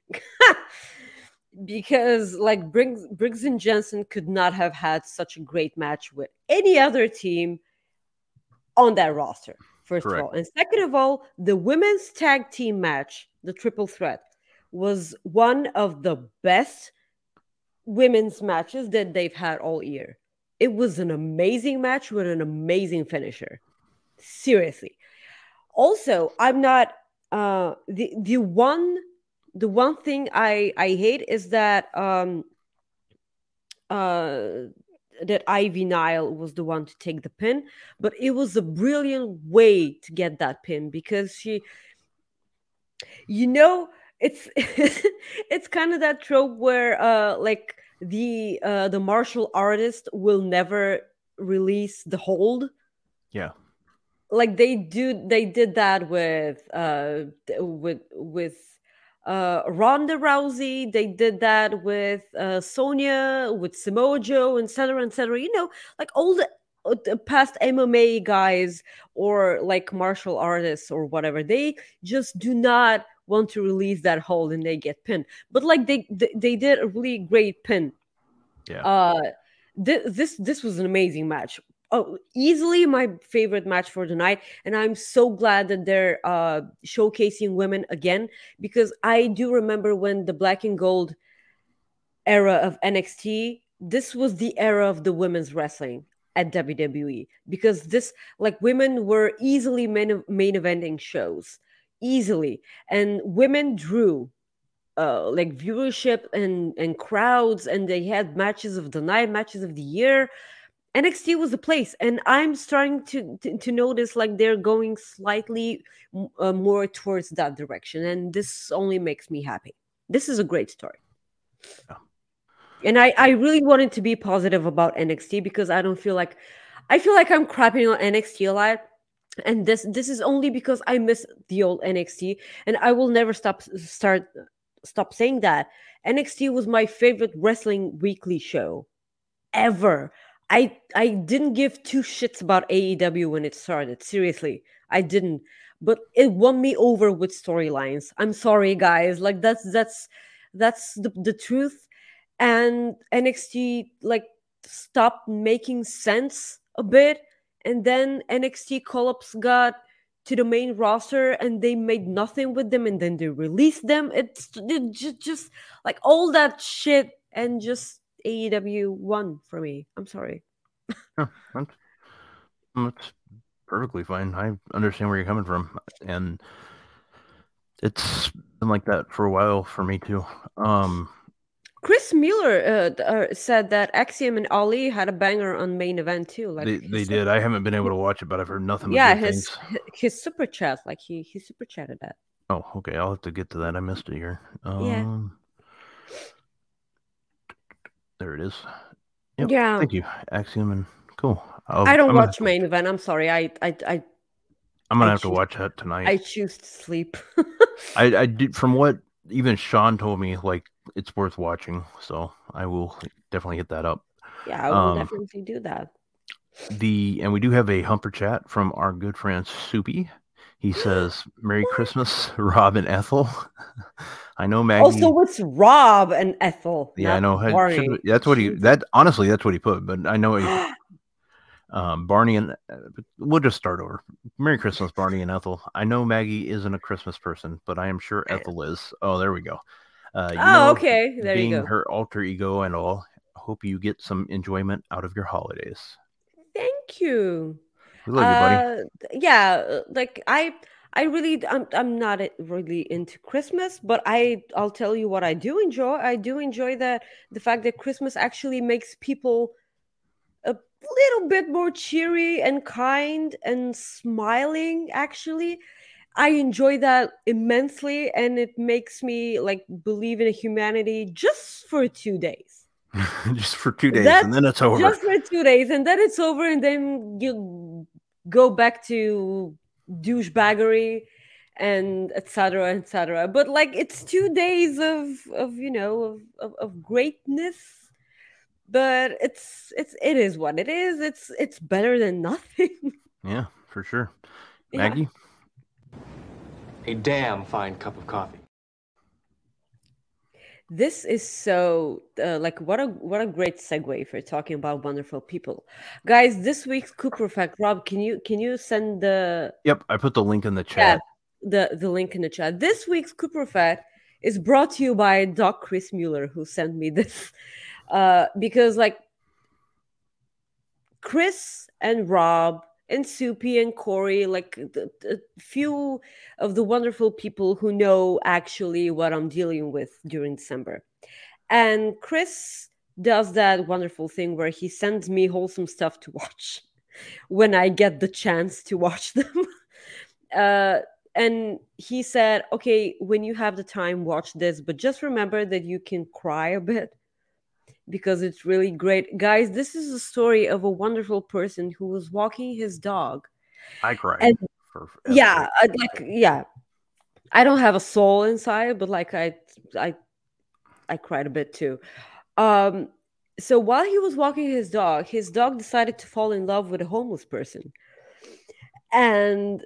Because like Briggs, Briggs and Jensen could not have had such a great match with any other team on that roster. First Correct. of all, and second of all, the women's tag team match, the triple threat, was one of the best women's matches that they've had all year. It was an amazing match with an amazing finisher. Seriously. Also, I'm not uh the the one the one thing I I hate is that um uh that Ivy Nile was the one to take the pin, but it was a brilliant way to get that pin because she, you know, it's it's kind of that trope where uh like the uh the martial artist will never release the hold. Yeah. Like they do they did that with uh with with uh Ronda Rousey. They did that with uh Sonya, with Samoa Joe, et cetera, et cetera. You know, like all the, uh, the past M M A guys or like martial artists or whatever, they just do not want to release that hold and they get pinned. But like they they, they did a really great pin. Yeah. Uh th- this this was an amazing match. Oh, easily my favorite match for the night, and I'm so glad that they're uh, showcasing women again, because I do remember when the black and gold era of N X T, this was the era of the women's wrestling at W W E, because this, like, women were easily main, main eventing shows, easily, and women drew uh, like viewership and and crowds, and they had matches of the night, matches of the year. N X T was the place, and I'm starting to to, to notice like they're going slightly uh, more towards that direction, and this only makes me happy. This is a great story, Yeah. and I I really wanted to be positive about N X T because I don't feel like I feel like I'm crapping on N X T a lot, and this this is only because I miss the old N X T, and I will never stop start stop saying that. N X T was my favorite wrestling weekly show ever. I I didn't give two shits about A E W when it started. Seriously, I didn't. but it won me over with storylines. I'm sorry, guys. Like that's that's that's the, the truth. And N X T like stopped making sense a bit, and then N X T call-ups got to the main roster and they made nothing with them, and then they released them. It's it just, just like all that shit, and just A E W won for me. I'm sorry. Yeah, that's, that's perfectly fine. I understand where you're coming from, and it's been like that for a while for me too. Um, Chris Mueller uh, uh, said that Axiom and Ali had a banger on main event too. Like they they did. I haven't been able to watch it, but I've heard nothing but yeah, good his things. his super chat, like he he super chatted that. Oh, okay. I'll have to get to that. I missed it here. Um, yeah. There it is. Yep, yeah. Thank you, Axiom, and cool. I'll, I don't I'm watch gonna, main event. I'm sorry. I I I. I'm gonna I have choose, to watch that tonight. I choose to sleep. I I did from what even Sean told me, like it's worth watching. So I will definitely hit that up. Yeah, I will Um, definitely do that. The and we do have a humper chat from our good friend Soupy. He says, "Merry Christmas, Rob and Ethel." I know Maggie. Also, it's Rob and Ethel. Yeah, I know. Barney. Should, that's what he. That honestly, that's what he put. But I know he, um, Barney and uh, we'll just start over. Merry Christmas, Barney and Ethel. I know Maggie isn't a Christmas person, but I am sure Ethel is. Oh, there we go. Uh, you oh, know, okay. There being you go. her alter ego and all. Hope you get some enjoyment out of your holidays. Thank you. We love you, buddy. Uh, yeah, like I, I really, I'm, I'm not really into Christmas, but I, I'll tell you what I do enjoy. I do enjoy that the fact that Christmas actually makes people a little bit more cheery and kind and smiling. Actually, I enjoy that immensely, and it makes me like believe in humanity just for two days. Just for two days, That's and then it's over. Just for two days, and then it's over, and then you go back to douchebaggery and et cetera, et cetera. But like, it's two days of of you know of, of, of greatness. But it's it's it is what it is. It's it's better than nothing. Yeah, for sure. Yeah. Maggie? A damn fine cup of coffee. This is so uh, like what a what a great segue for talking about wonderful people, guys. This week's Cooper Fact, Rob, can you can you send the Yep, I put the link in the chat. Yeah, the the link in the chat. This week's Cooper Fact is brought to you by Doc Chris Mueller, who sent me this uh, because like Chris and Rob and Soupy and Corey, like the, the few of the wonderful people who know actually what I'm dealing with during December. And Chris does that wonderful thing where he sends me wholesome stuff to watch when I get the chance to watch them. uh, and he said, okay, when you have the time, watch this, but just remember that you can cry a bit because it's really great. Guys, this is a story of a wonderful person who was walking his dog. I cried. And for, for yeah, I, like yeah. I don't have a soul inside, but like I I I cried a bit too. Um so while he was walking his dog, his dog decided to fall in love with a homeless person. And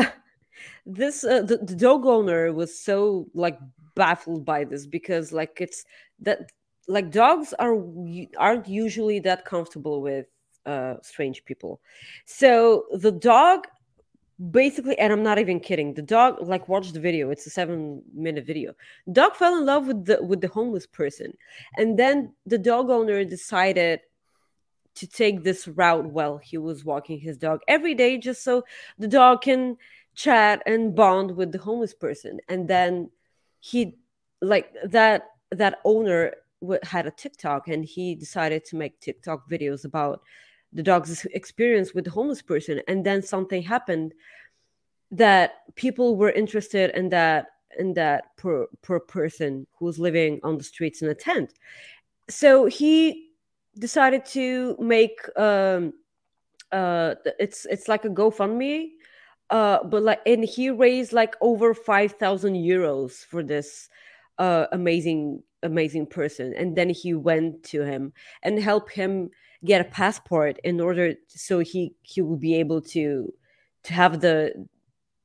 this uh, the, the dog owner was so like baffled by this because like it's that like dogs are aren't usually that comfortable with uh strange people. So the dog basically, and I'm not even kidding, the dog like watched the video. It's a seven minute video. Dog fell in love with the with the homeless person, and then the dog owner decided to take this route while he was walking his dog every day, just so the dog can chat and bond with the homeless person. And then he like that that owner had a TikTok, and he decided to make TikTok videos about the dog's experience with the homeless person. And then something happened that people were interested in that in that poor, poor person who was living on the streets in a tent. So he decided to make um uh it's it's like a GoFundMe, uh but like, and he raised like over five thousand euros for this uh amazing amazing person. And then he went to him and helped him get a passport in order so he he would be able to to have the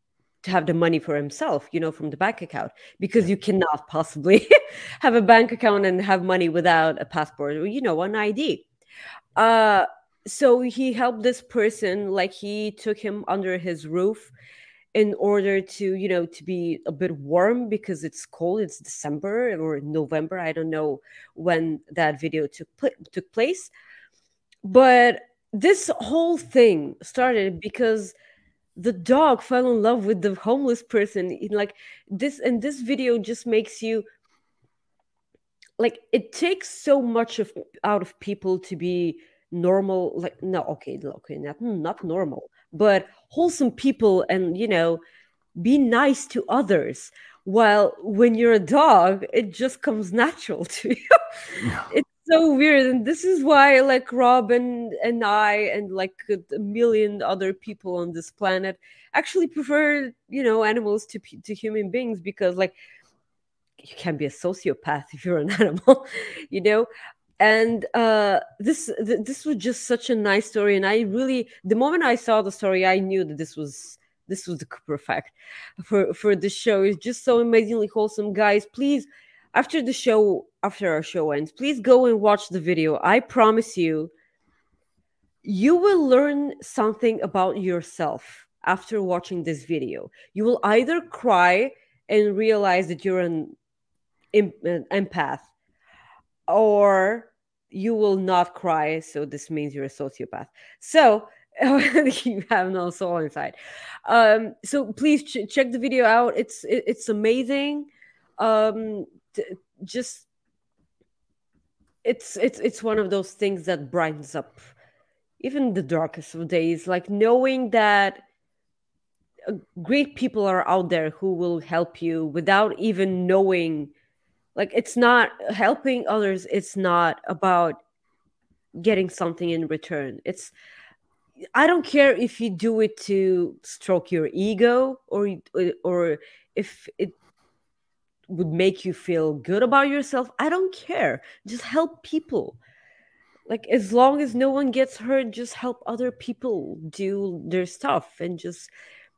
to have the money for himself, you know, from the bank account, because you cannot possibly have a bank account and have money without a passport or, you know, an I D. Uh, so he helped this person, like he took him under his roof in order to, you know, to be a bit warm because it's cold. It's December or November. I don't know when that video took pl- took place. But this whole thing started because the dog fell in love with the homeless person. In like this, and this video just makes you like, it takes so much of out of people to be normal. Like, no, okay, okay, not not normal, but wholesome people, and you know, be nice to others. While when you're a dog, it just comes natural to you. It's so weird, and this is why, like Robin and I, and like a million other people on this planet, actually prefer, you know, animals to pe- to human beings, because like you can be a sociopath if you're an animal, you know. And uh, this th- this was just such a nice story, and I really, the moment I saw the story, I knew that this was this was the Cooper effect for for the show. It's just so amazingly wholesome, guys. Please, after the show, after our show ends, please go and watch the video. I promise you, you will learn something about yourself after watching this video. You will either cry and realize that you're an, an empath, or you will not cry, so this means you're a sociopath. So you have no soul inside. Um, so please ch- check the video out. It's it, it's amazing. Um, t- just it's it's it's one of those things that brightens up even the darkest of days. Like knowing that uh, great people are out there who will help you without even knowing. Like, it's not helping others. It's not about getting something in return. It's, I don't care if you do it to stroke your ego, or or if it would make you feel good about yourself. I don't care. Just help people. Like, as long as no one gets hurt, just help other people do their stuff, and just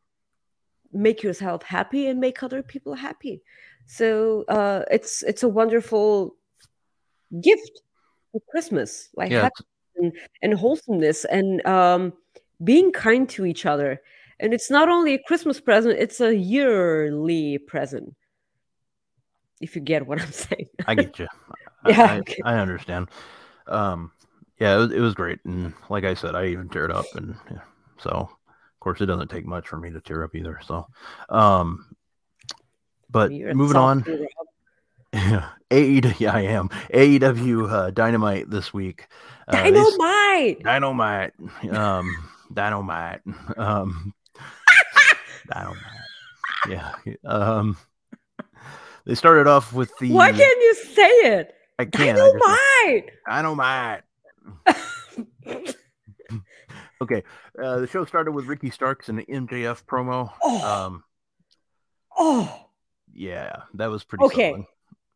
make yourself happy and make other people happy. So uh, it's it's a wonderful gift for Christmas, like Yeah, happiness and, and wholesomeness, and um, being kind to each other. And it's not only a Christmas present; it's a yearly present. If you get what I'm saying. I get you. Yeah. I, Okay. I, I understand. Um, yeah, it was, it was great, and like I said, I even teared up, and yeah, so of course it doesn't take much for me to tear up either. So, um, but You're a moving on. softy, Rob. Yeah, A E W, yeah, I am. A E W uh, Dynamite this week. Uh, they s- Dynamite. Dynamite. Um, Dynamite. Um, Dynamite. Yeah. Um, they started off with the. Why can't you say it? I can't. I just- Dynamite. Dynamite. Okay. Uh, the show started with Ricky Starks and the M J F promo. Oh. Um, Oh. yeah, that was pretty Okay. solid.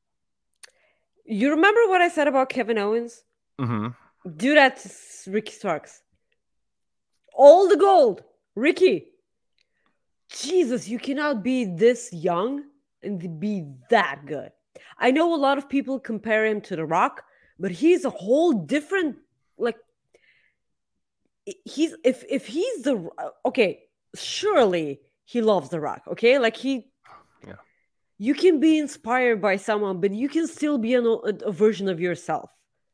You remember what I said about Kevin Owens? Mm-hmm. Do that to S- Ricky Starks. All the gold. Ricky. Jesus, you cannot be this young and be that good. I know a lot of people compare him to The Rock, but he's a whole different, like, i- he's if if he's the okay, surely he loves The Rock, okay? Like he Yeah. You can be inspired by someone, but you can still be an, a, a version of yourself.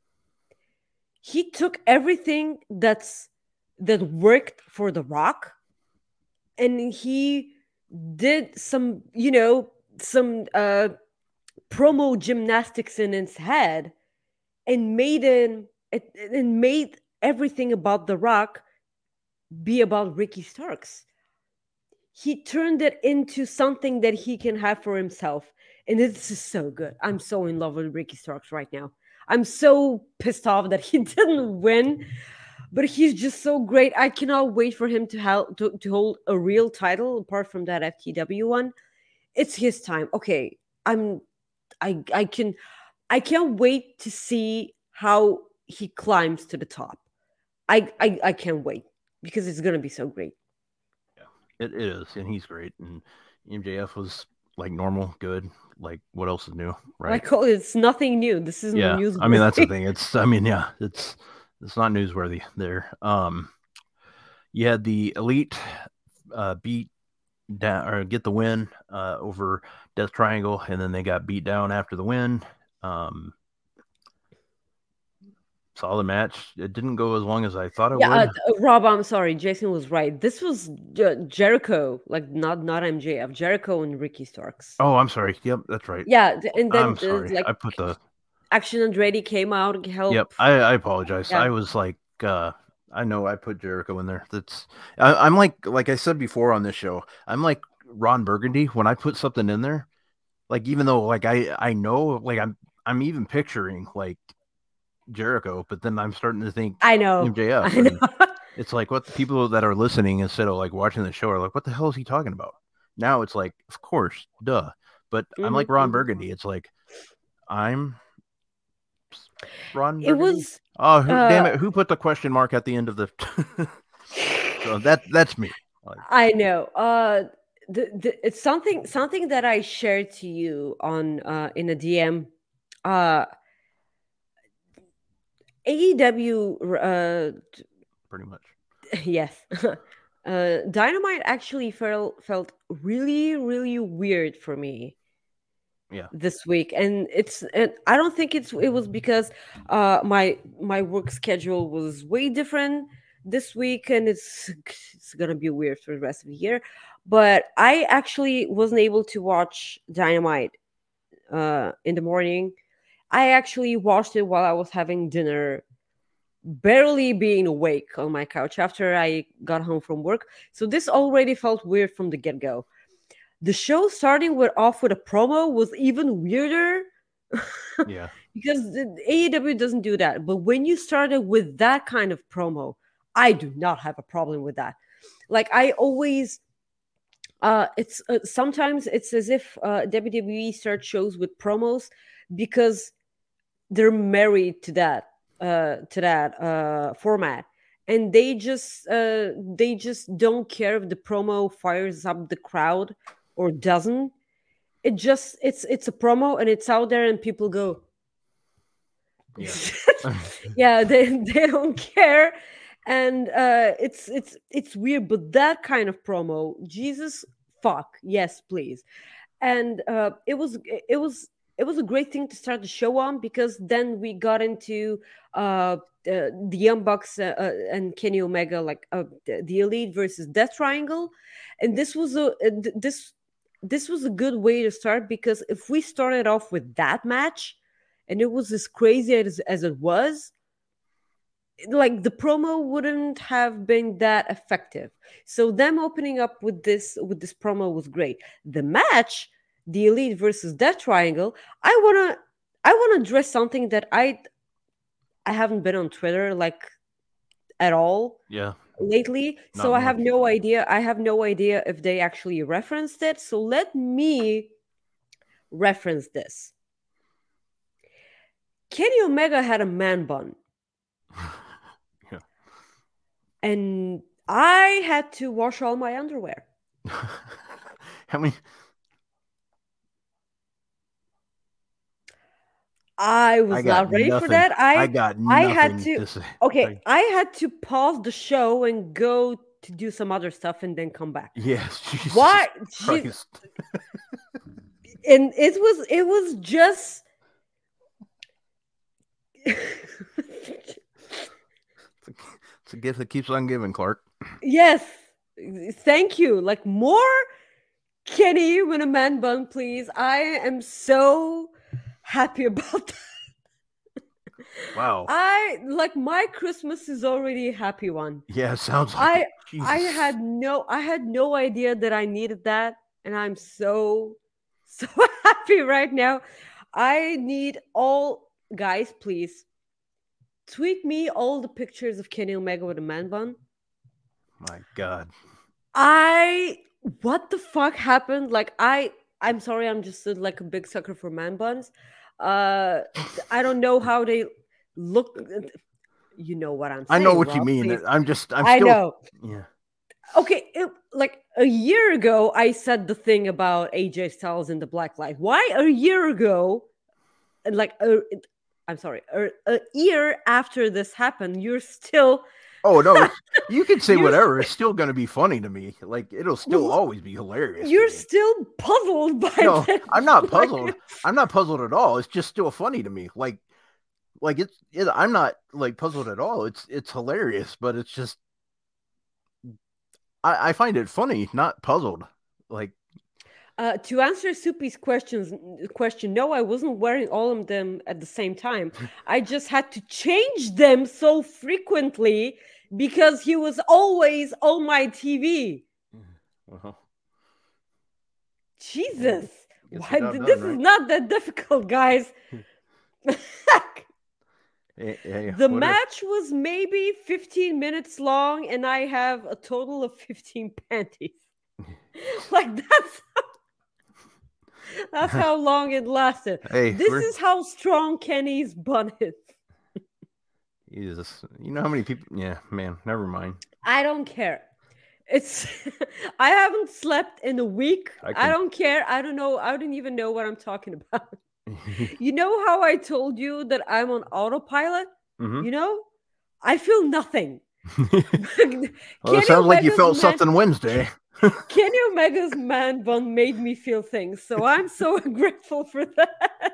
He took everything that's that worked for The Rock, and he did some, you know, some uh, promo gymnastics in his head, and made it, it and made everything about The Rock be about Ricky Starks. He turned it into something that he can have for himself. And this is so good. I'm so in love with Ricky Starks right now. I'm so pissed off that he didn't win, but he's just so great. I cannot wait for him to, help, to, to hold a real title apart from that F T W one. It's his time. Okay, I'm I I can I can't wait to see how he climbs to the top. I I, I can't wait because it's gonna be so great. It is, and he's great. And M J F was like normal, good. Like what else is new, right? Like, oh, it's nothing new. This isn't Yeah, newsworthy. I mean that's the thing. It's, I mean, yeah, it's it's not newsworthy there. Um, you had the Elite uh, beat down or get the win uh, over Death Triangle, and then they got beat down after the win. Um, solid match. It didn't go as long as I thought it Yeah, would. uh, uh, Rob, I'm sorry. Jason was right. This was Jer- Jericho, like not not M J F, Jericho and Ricky Starks. Oh, I'm sorry. Yep, that's right. Yeah, th- and then I'm uh, sorry. like I put the. Action Andretti came out and helped. Yep, I, I apologize. Yeah. I was like, uh, I know I put Jericho in there. That's I, I'm like, like I said before on this show, I'm like Ron Burgundy when I put something in there. Like even though like I I know like I'm I'm even picturing like Jericho, but then I'm starting to think I know. M J F. I know. It's like what the people that are listening instead of like watching the show are like, what the hell is he talking about? Now it's like, of course, duh. But mm-hmm, I'm like Ron mm-hmm. Burgundy. It's like I'm Ron Burgundy. It was. Oh, who, uh, damn it! Who put the question mark at the end of the? So that that's me. I know. Uh, the, the, it's something something that I shared to you on uh, in a D M. Uh, A E W. Uh, Pretty much. Yes. uh, Dynamite actually felt felt really really weird for me. Yeah. This week, and it's and I don't think it's it was because uh my my work schedule was way different this week, and it's it's gonna be weird for the rest of the year. But I actually wasn't able to watch Dynamite uh in the morning. I actually watched it while I was having dinner, barely being awake on my couch after I got home from work. So this already felt weird from the get-go. The show starting with off with a promo was even weirder. Yeah. Because the A E W doesn't do that. But when you started with that kind of promo, I do not have a problem with that. Like I always, uh, it's uh, sometimes it's as if uh, W W E starts shows with promos because they're married to that uh, to that uh, format. And they just uh, they just don't care if the promo fires up the crowd or doesn't. It just it's it's a promo and it's out there and people go, yeah, yeah, they they don't care, and uh, it's it's it's weird. But that kind of promo, Jesus fuck, yes, please. And uh, it was it was it was a great thing to start the show on, because then we got into uh, the, the Young Bucks uh, uh, and Kenny Omega, like uh, the, the Elite versus Death Triangle, and this was a uh, this. This was a good way to start, because if we started off with that match and it was as crazy as, as it was, like the promo wouldn't have been that effective. So them opening up with this with this promo was great. The match, the Elite versus Death Triangle, I wanna I wanna address something that I I haven't been on Twitter like at all. Yeah. Lately, Not so I much. have no idea. I have no idea if they actually referenced it. So let me reference this. Kenny Omega had a man bun. Yeah. And I had to wash all my underwear. How many? I was I got not ready nothing. for that. I I got I nothing had to, to say. okay, Like, I had to pause the show and go to do some other stuff and then come back. yes. Jesus Why? Je- Christ. and it was it was just It's a, it's a gift that keeps on giving, Clark. yes, thank you. Like more Kenny with a man bun, please. I am so happy about that. Wow. I like my Christmas is already a happy one. Yeah, sounds like I it. Jesus. I had no I had no idea that I needed that, and I'm so so happy right now. I need all guys, please tweet me all the pictures of Kenny Omega with a man bun. My God. I what the fuck happened? Like I I'm sorry, I'm just a, like a big sucker for man buns. Uh I don't know how they look. You know what I'm saying. I know what Rob, you mean. please. I'm just I'm I still know. Yeah. Okay, it, like a year ago, I said the thing about A J Styles and the Black Light. Why a year ago, and like a, I'm sorry, a, a year after this happened, you're still Oh no, it's, you can say You're whatever. It's still going to be funny to me. Like it'll still Well, always be hilarious. to you're me. still puzzled by No, that. I'm not Like, puzzled. I'm not puzzled at all. It's just still funny to me. Like, like it's. It, I'm not like puzzled at all. It's it's hilarious, but it's just. I, I find it funny, not puzzled. Like, Uh, to answer Soupy's questions, question, no, I wasn't wearing all of them at the same time. I just had to change them so frequently because he was always on my T V. well, Jesus, Gets why? the job This done, is right? not that difficult, guys. eh, eh, The whatever. match was maybe fifteen minutes long, and I have a total of fifteen panties. Like that's that's how long it lasted. Hey, This we're- is how strong Kenny's bun is. Jesus, you know how many people? Yeah, man, never mind. I don't care. It's I haven't slept in a week. I I, can- don't care. I don't know. I don't even know what I'm talking about. You know how I told you that I'm on autopilot? Mhm. You know? I feel nothing. Well, it Kenny sounds like you Omega's felt man- something Wednesday. Kenny Omega's man bun made me feel things, so I'm so grateful for that.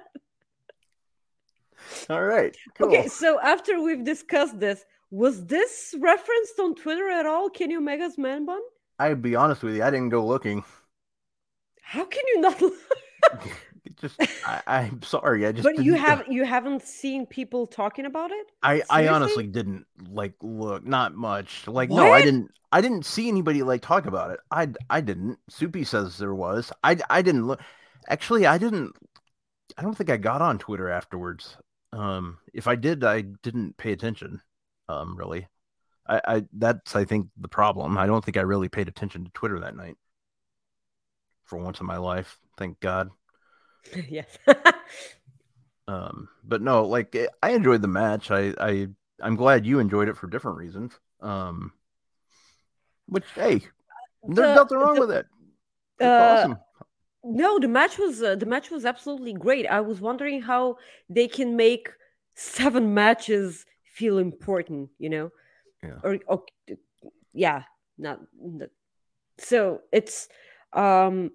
All right, cool. Okay, so after we've discussed this, was this referenced on Twitter at all? Kenny Omega's man bun? I'd be honest with you, I didn't go looking. How can you not? It just, I, I'm sorry, I just. But you didn't- have you haven't seen people talking about it? I, I Seriously? honestly didn't like look, not much. Like no, I What? didn't. I didn't see anybody like talk about it. I, I didn't. Soupy says there was. I, I didn't look. Actually, I didn't. I don't think I got on Twitter afterwards. Um, if I did, I didn't pay attention. Um, really, I, I that's I think the problem. I don't think I really paid attention to Twitter that night. For once in my life, thank God. Yes. Um, but no, like eh, I enjoyed the match. I, I, I'm glad you enjoyed it for different reasons. Um, which hey, there's The- nothing wrong the- with it. It's uh, awesome. No, the match was uh, the match was absolutely great. I was wondering how they can make seven matches feel important, you know? Yeah. Or, or yeah, not n- so it's um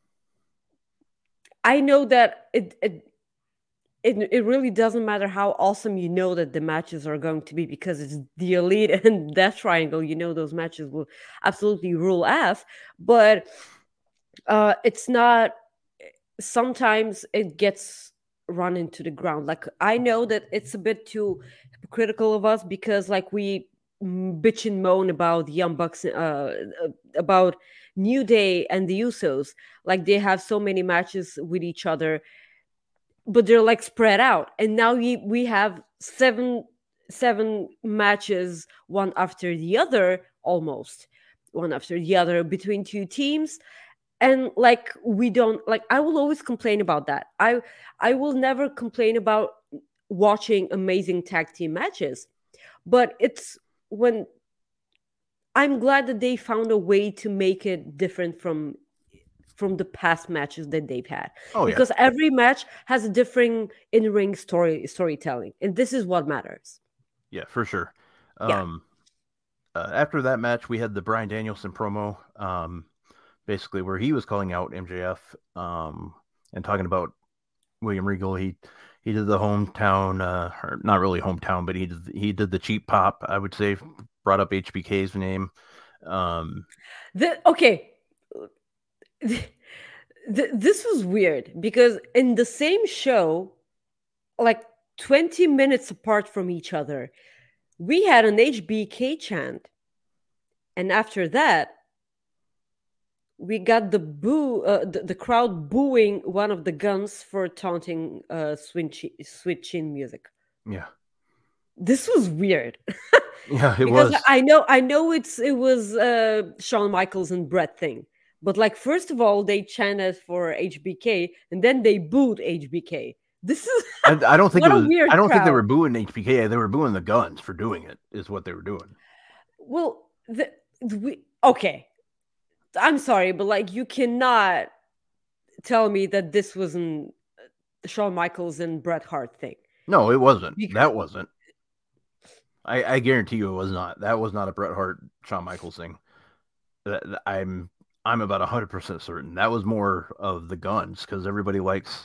I know that it, it it it really doesn't matter how awesome you know that the matches are going to be because it's the Elite and Death Triangle. You know those matches will absolutely rule ass, but uh, it's not. Sometimes it gets run into the ground. Like I know that it's a bit too critical of us because like we mm, bitch and moan about the Young Bucks, uh, uh, about New Day and the Usos. Like they have so many matches with each other, but they're like spread out. And now we we have seven seven matches, one after the other, almost one after the other between two teams. And like we don't like I will always complain about that. I I will never complain about watching amazing tag team matches. But it's when I'm glad that they found a way to make it different from from the past matches that they've had. Oh yeah. Because every match has a different in-ring story storytelling. And this is what matters. Yeah, for sure. Yeah. Um, uh, after that match, we had the Bryan Danielson promo. Um, basically where he was calling out M J F um, and talking about William Regal. He he did the hometown, uh, or not really hometown, but he did, he did the cheap pop, I would say, brought up H B K's name. Um, The, okay. The, this was weird because in the same show, like twenty minutes apart from each other, we had an H B K chant. And after that, we got the boo, uh, the, the crowd booing one of the Guns for taunting uh, Sweet Chin, Sweet Chin music. yeah. This was weird. Yeah, it because was. I know, I know it's it was uh, Shawn Michaels and Brett thing, but like first of all, they chanted for H B K, and then they booed H B K. This is I, I don't think What it a was. weird I don't think they crowd. were booing H B K. They were booing the Guns for doing it. Is what they were doing. well, the, we Okay, I'm sorry, but like you cannot tell me that this wasn't Shawn Michaels and Bret Hart thing. No, it wasn't. Because, That wasn't. I, I guarantee you it was not. That was not a Bret Hart Shawn Michaels thing. That, that- I'm I'm about hundred percent certain that was more of the Guns because everybody likes.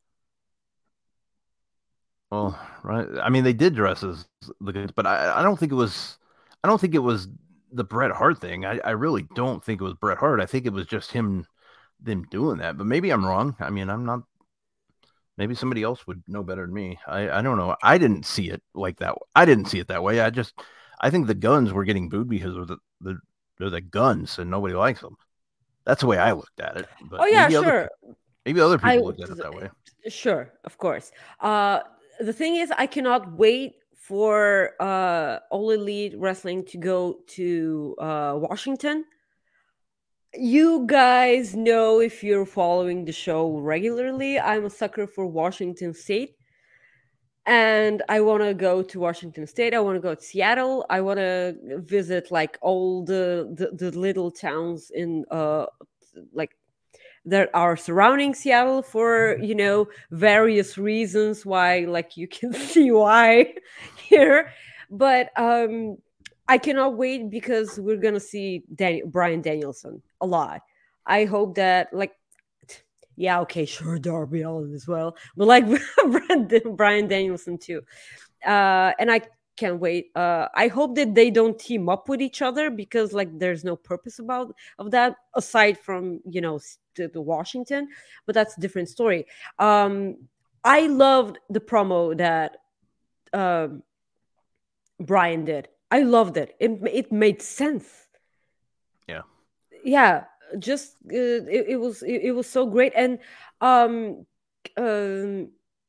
Well, right. I mean, they did dress as the Guns, but I, I don't think it was. I don't think it was the Bret Hart thing. I, I really don't think it was Bret Hart. I think it was just him, them doing that. But maybe I'm wrong. I mean, I'm not. Maybe somebody else would know better than me. I, I don't know. I didn't see it like that. I didn't see it that way. I just I think the Guns were getting booed because of the, the they're the Guns and nobody likes them. That's the way I looked at it. But oh yeah, maybe sure. Other, maybe other people I, looked at it that way. Sure, of course. Uh, the thing is, I cannot wait for uh, All Elite Wrestling to go to uh, Washington. You guys know, if you're following the show regularly, I'm a sucker for Washington State. And I want to go to Washington State. I want to go to Seattle. I want to visit like all the, the, the little towns in uh like that are surrounding Seattle for, you know, various reasons why, like you can see why here. But um I cannot wait because we're gonna see Dan- Brian Danielson a lot. I hope that like yeah, okay, sure, Darby Allin as well, but like Brian Danielson too. Uh, and I can't wait. Uh, I hope that they don't team up with each other because like there's no purpose about of that aside from you know the, the Washington, but that's a different story. Um, I loved the promo that um, Brian did. I loved it. It it made sense. Yeah. Yeah, just uh, it, it was it, it was so great, and um, um,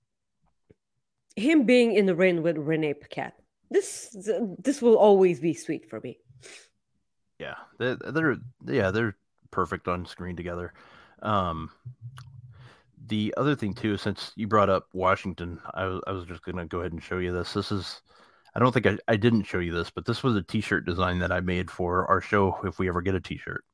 him being in the ring with Renee Paquette. This this will always be sweet for me. Yeah, they're, they're yeah they're perfect on screen together. Um, the other thing too, since you brought up Washington, I was I was just gonna go ahead and show you this. This is I don't think I, I didn't show you this, but this was a T-shirt design that I made for our show. If we ever get a T-shirt,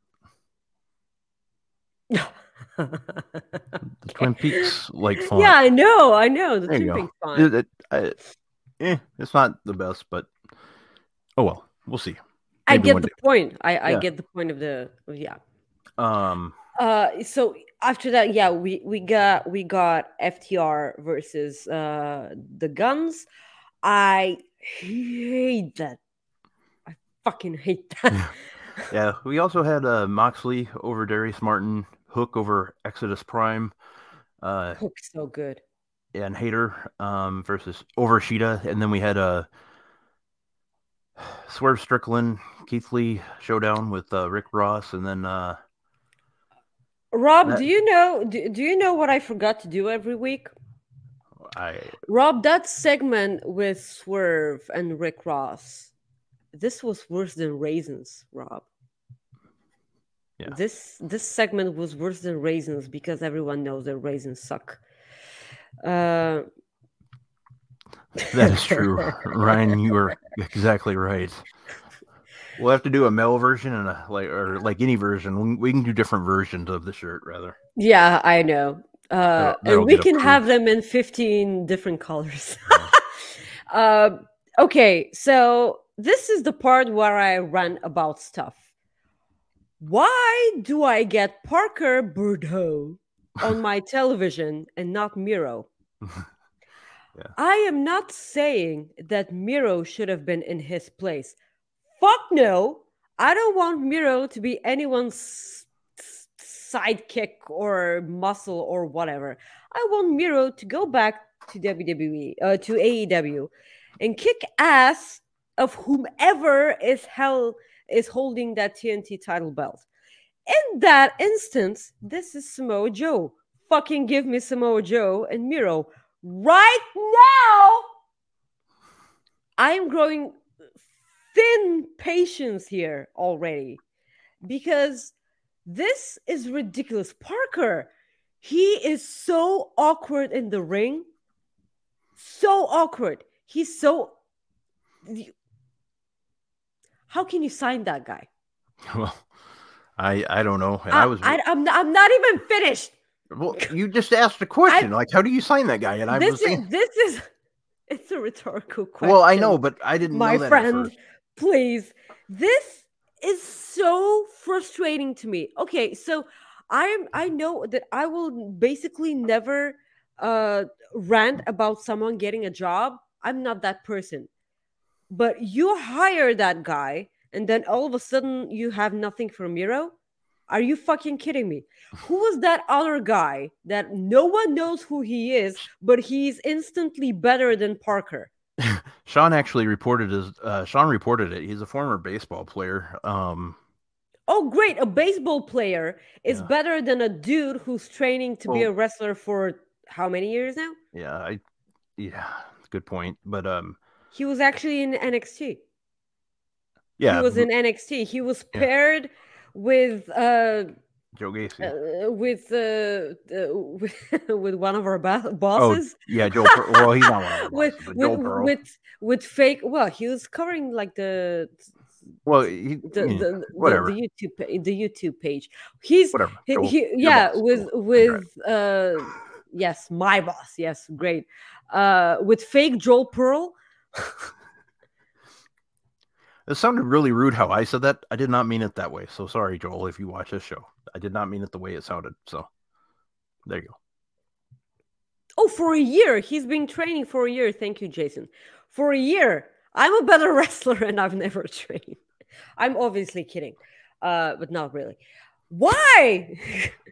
the Twin Peaks like font. Yeah, I know, I know the There you Twin go. Peaks font. It, it, I, eh, it's not the best, but oh well, we'll see. I Maybe get one the day. point. I, I Yeah. get the point of the of- yeah. Um, Uh, so after that, yeah, we we got we got F T R versus uh the Guns. I hate that. I fucking hate that. yeah, we also had uh, Moxley over Darius Martin, Hook over Exodus Prime, uh, Hook's so good. and Hater um, versus over Sheeta, and then we had a uh, Swerve Strickland, Keith Lee showdown with uh, Rick Ross, and then uh, Rob, that, do you know do, do you know what I forgot to do every week? I Rob, that segment with Swerve and Rick Ross, this was worse than Raisins, Rob. Yeah. This this segment was worse than Raisins because everyone knows that Raisins suck. Uh, that is true, Ryan. You are exactly right. We'll have to do a male version and a like or like any version. We can do different versions of the shirt, rather. Yeah, I know. Uh, that'll, that'll and we can approved. have them in fifteen different colors. uh, okay, so this is the part where I rant about stuff. Why do I get Parker Boudreaux on my television and not Miro? Yeah. I am not saying that Miro should have been in his place. Fuck no. I don't want Miro to be anyone's sidekick or muscle or whatever. I want Miro to go back to W W E, uh, to A E W, and kick ass of whomever is hell is holding that T N T title belt. In that instance, this is Samoa Joe. Fucking give me Samoa Joe and Miro right now. I am growing thin patience here already because this is ridiculous. Parker, he is so awkward in the ring. So awkward. He's so... How can you sign that guy? Well, I I don't know. And I, I was I I'm not, I'm not even finished. well. You just asked a question. Like, how do you sign that guy? And I This was is saying, this is it's a rhetorical question. well, I know, but I didn't my know that at friend, first. please. This is so frustrating to me. Okay, so I'm I know that I will basically never uh rant about someone getting a job. I'm not that person. But you hire that guy and then all of a sudden you have nothing for Miro? Are you fucking kidding me? Who was that other guy that no one knows who he is, but he's instantly better than Parker? Sean actually reported his. Uh, Sean reported it. He's a former baseball player. Um, Oh, great. A baseball player is Yeah. better than a dude who's training to be Well- a wrestler for how many years now? yeah, I, yeah, good point. But um, He was actually in N X T. yeah, He was in N X T. He was Yeah. paired with uh, Joe Gacy. uh with uh, uh with, with one of our ba- oh, bosses. yeah, Joe. Per- well, he's not one of our with bosses, but with Joe Pearl. with with fake. Well, he was covering like the well, he, the yeah, the, whatever, the, the YouTube pa- the YouTube page. He's whatever. he, Joel, he your yeah boss. with Cool. with uh yes my boss yes great uh with fake Joel Pearl. It sounded really rude how I said that. I did not mean it that way. So sorry, Joel, if you watch this show. I did not mean it the way it sounded. So there you go. Oh, for a year he's been training for a year. Thank you, Jason. For a year, I'm a better wrestler and I've never trained. I'm obviously kidding, uh, but not really. Why?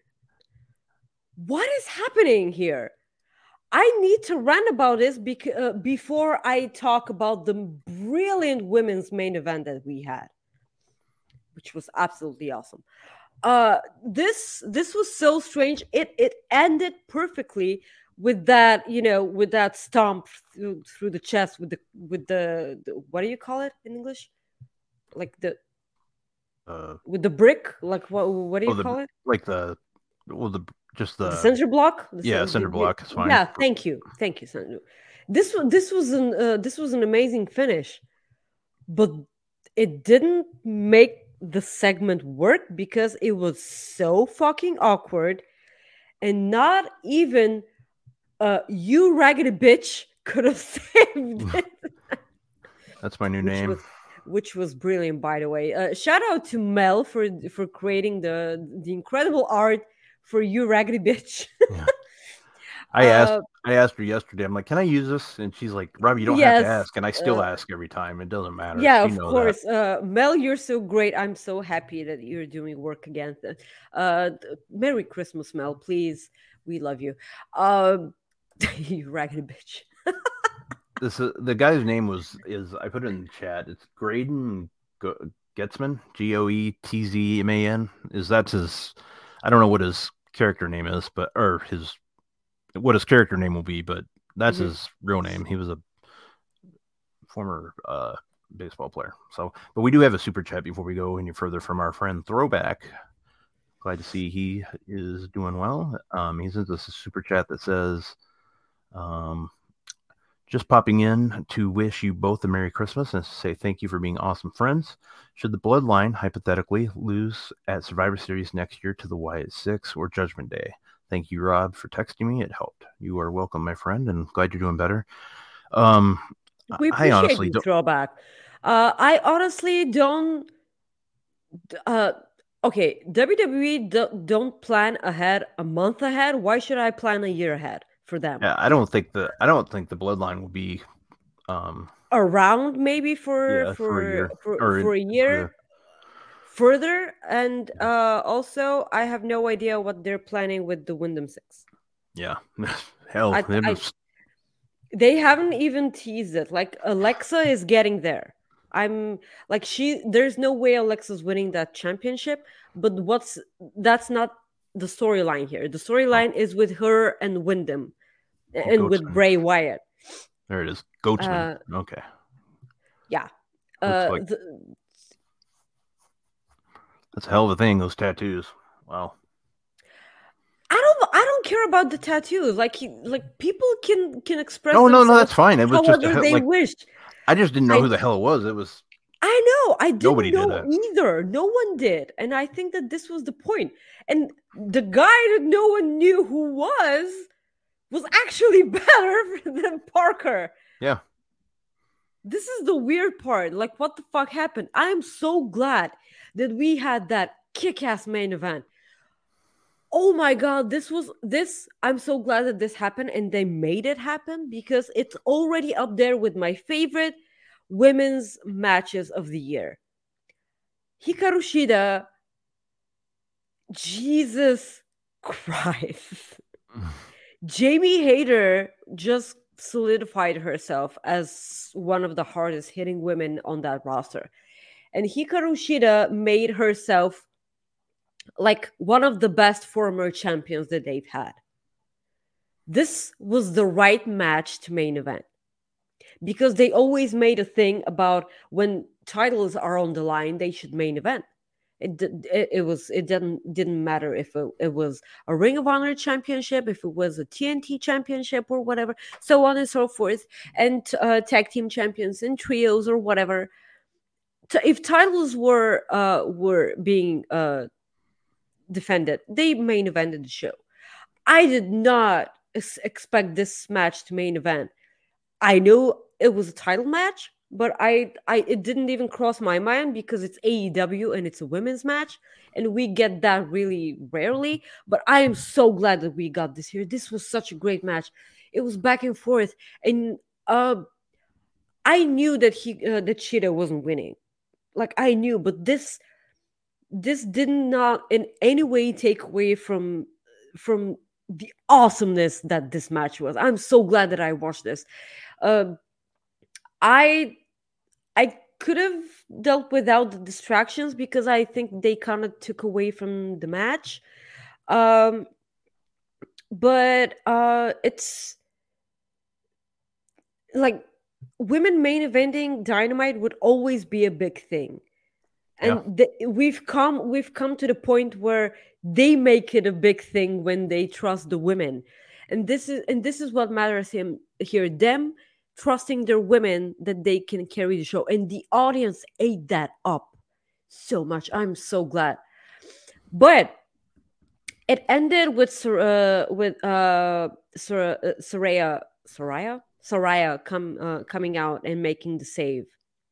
What is happening here? I need to rant about this bec- uh, before I talk about the brilliant women's main event that we had, which was absolutely awesome. Uh, this this was so strange. It it ended perfectly with that, you know, with that stomp through, through the chest with the with the, the what do you call it in English? Like the Uh, with the brick. Like what what do you oh, the call it? like the well the just the, The center block. The yeah cen- cinder the- block is fine. Yeah, thank you, thank you, Sandra. This was this was an uh, this was an amazing finish, but it didn't make the segment work because it was so fucking awkward, and not even uh, you raggedy bitch could have saved it. That's my new Which name. was which was brilliant, by the way. Uh, shout out to Mel for for creating the the incredible art for you raggedy bitch. I asked Uh, I asked her yesterday. I'm like, can I use this? And she's like, Robbie, you don't yes, have to ask. And I still uh, ask every time. It doesn't matter. Yeah, She of knows course. Uh, Mel, you're so great. I'm so happy that you're doing work again. Uh, th- Merry Christmas, Mel. Please, we love you. Um, you raggedy bitch. This uh, the guy's name was is I put it in the chat. It's Graydon Go- Getzman, G O E T Z M A N. Is that's his? I don't know what his character name is, but or his what his character name will be, but that's Mhm. his real name. He was a former uh, baseball player. So, but we do have a super chat before we go any further from our friend Throwback. Glad to see he is doing well. Um, he sends us a super chat that says, um, just popping in to wish you both a Merry Christmas and to say thank you for being awesome friends. Should the Bloodline hypothetically lose at Survivor Series next year to the Wyatt Six or Judgment Day? Thank you, Rob, for texting me. It helped. You are welcome, my friend, and glad you're doing better. Um, We I appreciate honestly you, don't. Throwback. Uh, I honestly don't. Uh, okay, W W E do, don't plan ahead a month ahead. Why should I plan a year ahead for them? Yeah, I don't think the I don't think the Bloodline will be um Around maybe for yeah for for a year for, or for a in- year. for Further, and uh also I have no idea what they're planning with the Wyndham Six. the, yeah hell I, it I, was- they haven't even teased it. Like Alexa is getting there. I'm like she there's no way Alexa's winning that championship, but what's that's not the storyline here. The storyline is with her and Wyndham and with Goatsman. Bray Wyatt. There it is. Goatsman. Uh, okay. Yeah. Looks Uh like- the, That's a hell of a thing, those tattoos. Wow. I don't. I don't care about the tattoos. Like, he- like people can can express. No, no, no, themselves that's fine. It was just a however hell- they like- wish. I just didn't know I- who the hell it was. It was I know. I didn't Nobody did know that. either. No one did. And I think that this was the point. And the guy that no one knew who was was actually better than Parker. Yeah. This is the weird part. Like, what the fuck happened? I am so glad that we had that kick-ass main event. Oh my god, this was this. I'm so glad that this happened and they made it happen because it's already up there with my favorite women's matches of the year. Hikaru Shida, Jesus Christ. Jamie Hayter just solidified herself as one of the hardest hitting women on that roster. And Hikaru Shida made herself like one of the best former champions that they've had. This was the right match to main event because they always made a thing about when titles are on the line, they should main event. It, it, it was it didn't didn't matter if it, it was a Ring of Honor championship, if it was a T N T championship or whatever, so on and so forth, and uh, tag team champions and trios or whatever. T- if titles were uh, were being uh, defended, they main evented the show. I did not ex- expect this match to main event. I know it was a title match, but I, I, it didn't even cross my mind because it's A E W and it's a women's match, and we get that really rarely. But I am so glad that we got this here. This was such a great match. It was back and forth, and uh, I knew that he uh, that Shida wasn't winning. Like I knew, but this this did not in any way take away from from the awesomeness that this match was. I'm so glad that I watched this. Uh, I I could have dealt without the distractions because I think they kind of took away from the match. Um, but uh, it's like women main eventing Dynamite would always be a big thing. And yeah. the, we've come we've come to the point where they make it a big thing when they trust the women. And this is and this is what matters him here. Them trusting their women that they can carry the show. And the audience ate that up so much. I'm so glad. But it ended with uh, with uh, Saraya Saraya Saraya come uh, coming out and making the save.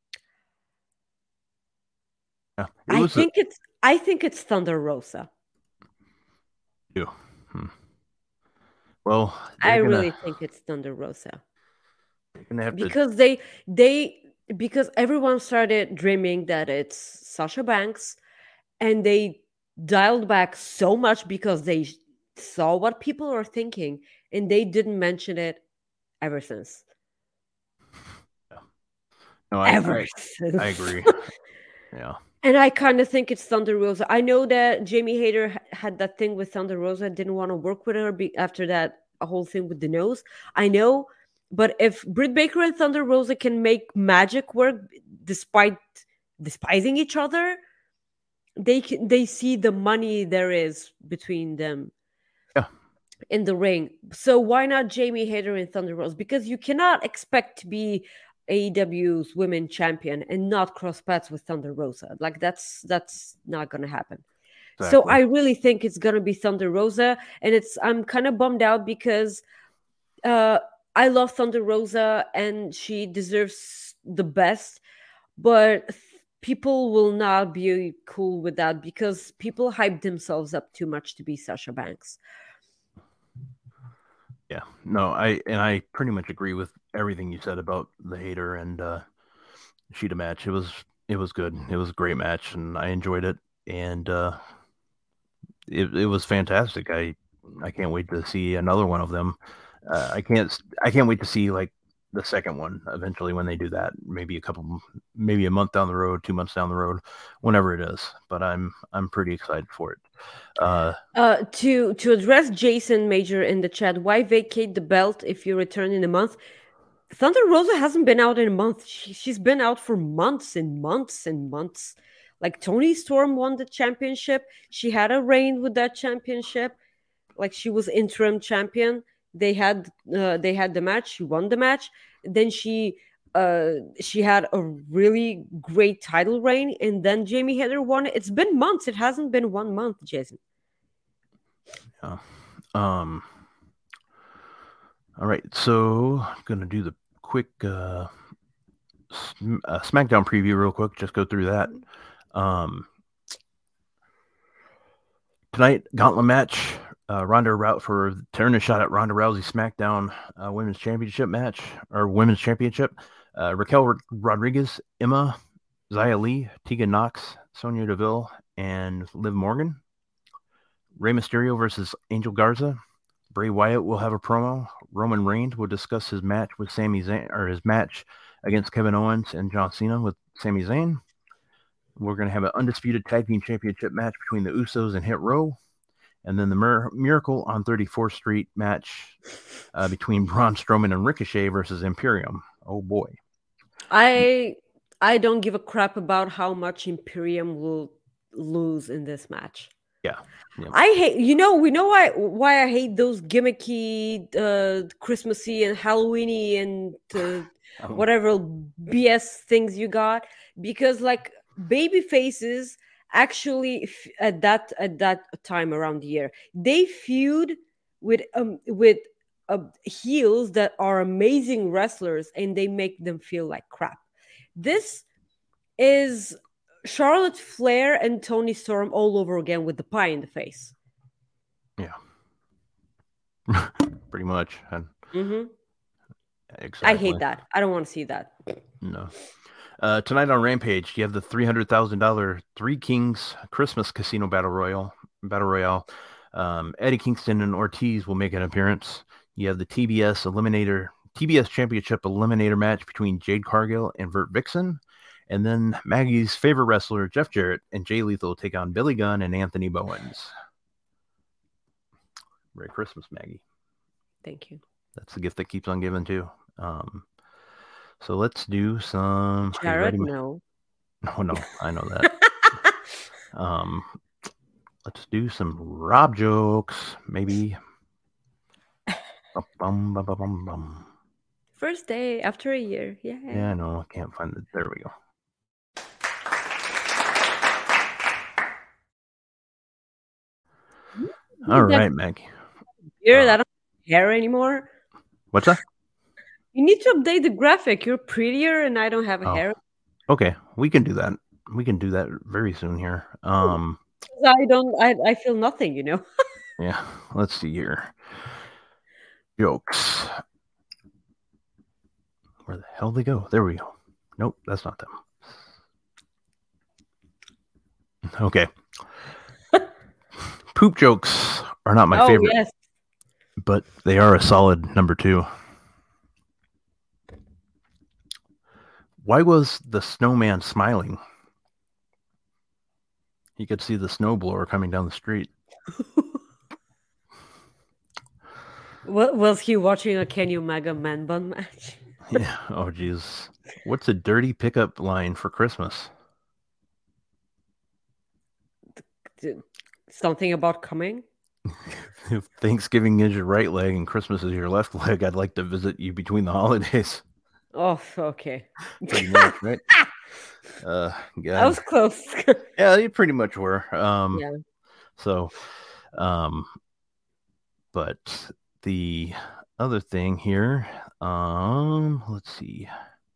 Yeah, I think a... it's I think it's Thunder Rosa. Yeah. Hmm. Well, I gonna... really think it's Thunder Rosa. Because to... they they because everyone started dreaming that it's Sasha Banks, and they dialed back so much because they saw what people are thinking, and they didn't mention it ever since. Yeah. No, I, ever I, since. I agree. Yeah. And I kind of think it's Thunder Rosa. I know that Jamie Hayter ha- had that thing with Thunder Rosa, didn't want to work with her be- after that a whole thing with the nose. I know, but if Britt Baker and Thunder Rosa can make magic work despite despising each other, they can, they see the money there is between them. Yeah. In the ring. So why not Jamie Hayter and Thunder Rosa? Because you cannot expect to be A E W's women champion and not cross paths with Thunder Rosa. Like that's that's not gonna happen. Exactly. So I really think it's gonna be Thunder Rosa, and it's I'm kind of bummed out because uh, I love Thunder Rosa and she deserves the best, but people will not be cool with that because people hype themselves up too much to be Sasha Banks. Yeah, no, I and I pretty much agree with everything you said about the Hayter and uh, Shida match. It was it was good. It was a great match, and I enjoyed it, and uh, it it was fantastic. I I can't wait to see another one of them. Uh, I can't I can't wait to see like the second one eventually when they do that. Maybe a couple, maybe a month down the road, two months down the road, whenever it is. But I'm I'm pretty excited for it. Uh, uh, to to address Jason Major in the chat, why vacate the belt if you return in a month? Thunder Rosa hasn't been out in a month. She, she's been out for months and months and months. Like Toni Storm won the championship. She had a reign with that championship. Like she was interim champion. They had uh, they had the match. She won the match. Then she uh, she had a really great title reign, and then Jamie Hayter won it. It's been months. It hasn't been one month, Jason. Yeah. Um. All right, so I'm gonna do the quick uh, sm- uh, SmackDown preview real quick. Just go through that. Um. Tonight, gauntlet match. Uh, Ronda Rousey for turn a shot at Ronda Rousey SmackDown uh, Women's Championship match or Women's Championship. Uh, Raquel Rodriguez, Emma, Xia Li, Tegan Knox, Sonya Deville, and Liv Morgan. Rey Mysterio versus Angel Garza. Bray Wyatt will have a promo. Roman Reigns will discuss his match with Sami Zayn or his match against Kevin Owens and John Cena with Sami Zayn. We're going to have an undisputed tag team championship match between the Usos and Hit Row. And then the Mir- Miracle on thirty-fourth Street match uh, between Braun Strowman and Ricochet versus Imperium. Oh, boy. I I don't give a crap about how much Imperium will lose in this match. Yeah. yeah. I hate, you know, we know why why I hate those gimmicky, uh, Christmassy and Halloweeny and uh, Um, whatever B S things you got, because like baby faces actually f- at that at that time around the year they feud with um with uh, heels that are amazing wrestlers and they make them feel like crap. This is Charlotte Flair and Tony Storm all over again with the pie in the face. Yeah. Pretty much. And Mm-hmm. exactly. I hate that. I don't want to see that. No. Uh, tonight on Rampage, you have the three hundred thousand dollars Three Kings Christmas Casino Battle Royale. Battle Royale. Um, Eddie Kingston and Ortiz will make an appearance. You have the T B S Eliminator T B S Championship Eliminator match between Jade Cargill and Vert Vixen. And then Maggie's favorite wrestler, Jeff Jarrett, and Jay Lethal take on Billy Gunn and Anthony Bowens. Merry Christmas, Maggie. Thank you. That's the gift that keeps on giving, too. Um, so let's do some... Jared, no. No, no, I know that. um, let's do some Rob jokes, maybe. Bum, bum, bum, bum, bum. First day after a year. Yeah. Yeah, no, I can't find it. There we go. All right, Maggie. You're Uh, that don't have hair anymore. What's that? You need to update the graphic. You're prettier, and I don't have a Oh. hair. Okay, we can do that. We can do that very soon here. Um, I don't. I I feel nothing. You know. yeah. Let's see here. Jokes. Where the hell they go? There we go. Nope, that's not them. Okay. Poop jokes are not my oh favorite, yes. but they are a solid number two. Why was the snowman smiling? He could see the snowblower coming down the street. What was he watching a Kenny Omega man bun match? Yeah. Oh, geez. What's a dirty pickup line for Christmas? Something about coming? If Thanksgiving is your right leg and Christmas is your left leg, I'd like to visit you between the holidays. Oh, okay. Pretty much, right? Uh, yeah. I was close. Yeah, you pretty much were. Um, Yeah. So, um, but the other thing here, um, let's see.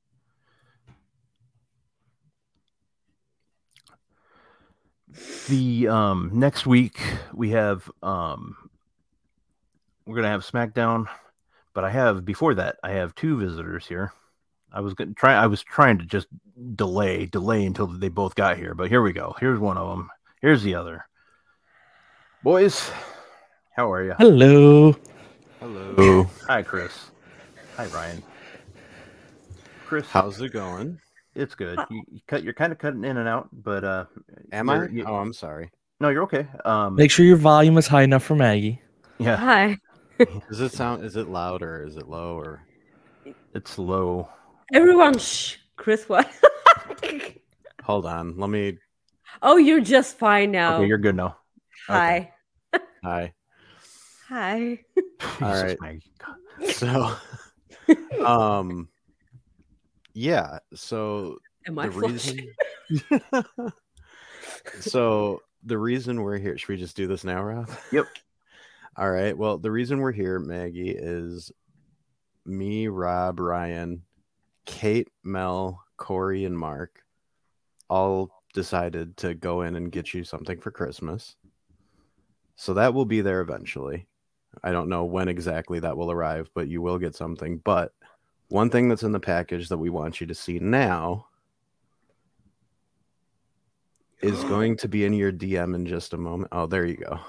The um next week we have um we're gonna have SmackDown, but I have before that I have two visitors here. I was gonna try. I was trying to just delay, delay until they both got here, but here we go. Here's one of them. Here's the other. Boys, how are you? Hello. Hello. Hi, Chris. Hi, Ryan. Chris, How's it going? it's good. You, you cut. You're kind of cutting in and out, but uh, Am I? you're- you- Oh, I'm sorry. no, you're okay. Um, Make sure your volume is high enough for Maggie. yeah, Hi. Does it sound? Is it loud or is it low or? it's low. Everyone, shh. Chris, what? Hold on. Let me. Oh, you're just fine now. Okay, you're good now. Hi. Hi. Hi. All Jesus, right. Maggie. So, um, Yeah. So Am I the flushing? reason. So the reason we're here. Should we just do this now, Rob? Yep. All right. Well, the reason we're here, Maggie, is me, Rob, Ryan, Kate, Mel, Corey, and Mark all decided to go in and get you something for Christmas. So that will be there eventually. I don't know when exactly that will arrive, but you will get something. But one thing that's in the package that we want you to see now is going to be in your D M in just a moment. Oh, there you go.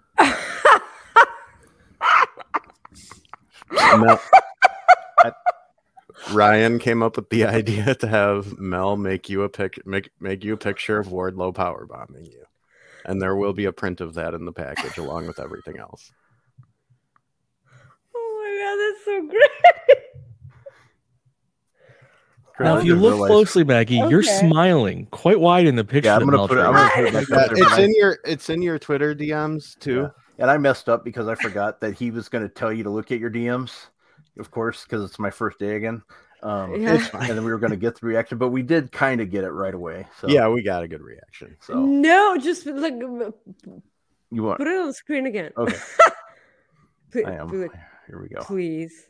Mel, I, Ryan came up with the idea to have Mel make you a pic, make make you a picture of Wardlow powerbombing you, and there will be a print of that in the package along with everything else. Oh my god, that's so great! Now, if you Just look realized- closely, Maggie, you're Okay. smiling quite wide in the picture. Yeah, I'm that gonna Mel put it. I'm traded. gonna put it back Yeah, up there, it's but I- in your it's in your Twitter D Ms too. Yeah. And I messed up because I forgot that he was going to tell you to look at your D Ms, of course, because it's my first day again. Um, Yeah. It's fine. And then we were going to get the reaction, but we did kind of get it right away. So Yeah, we got a good reaction. So No, just like you want? put it on the screen again. Okay. Pl- I am. pl- Here we go. Please.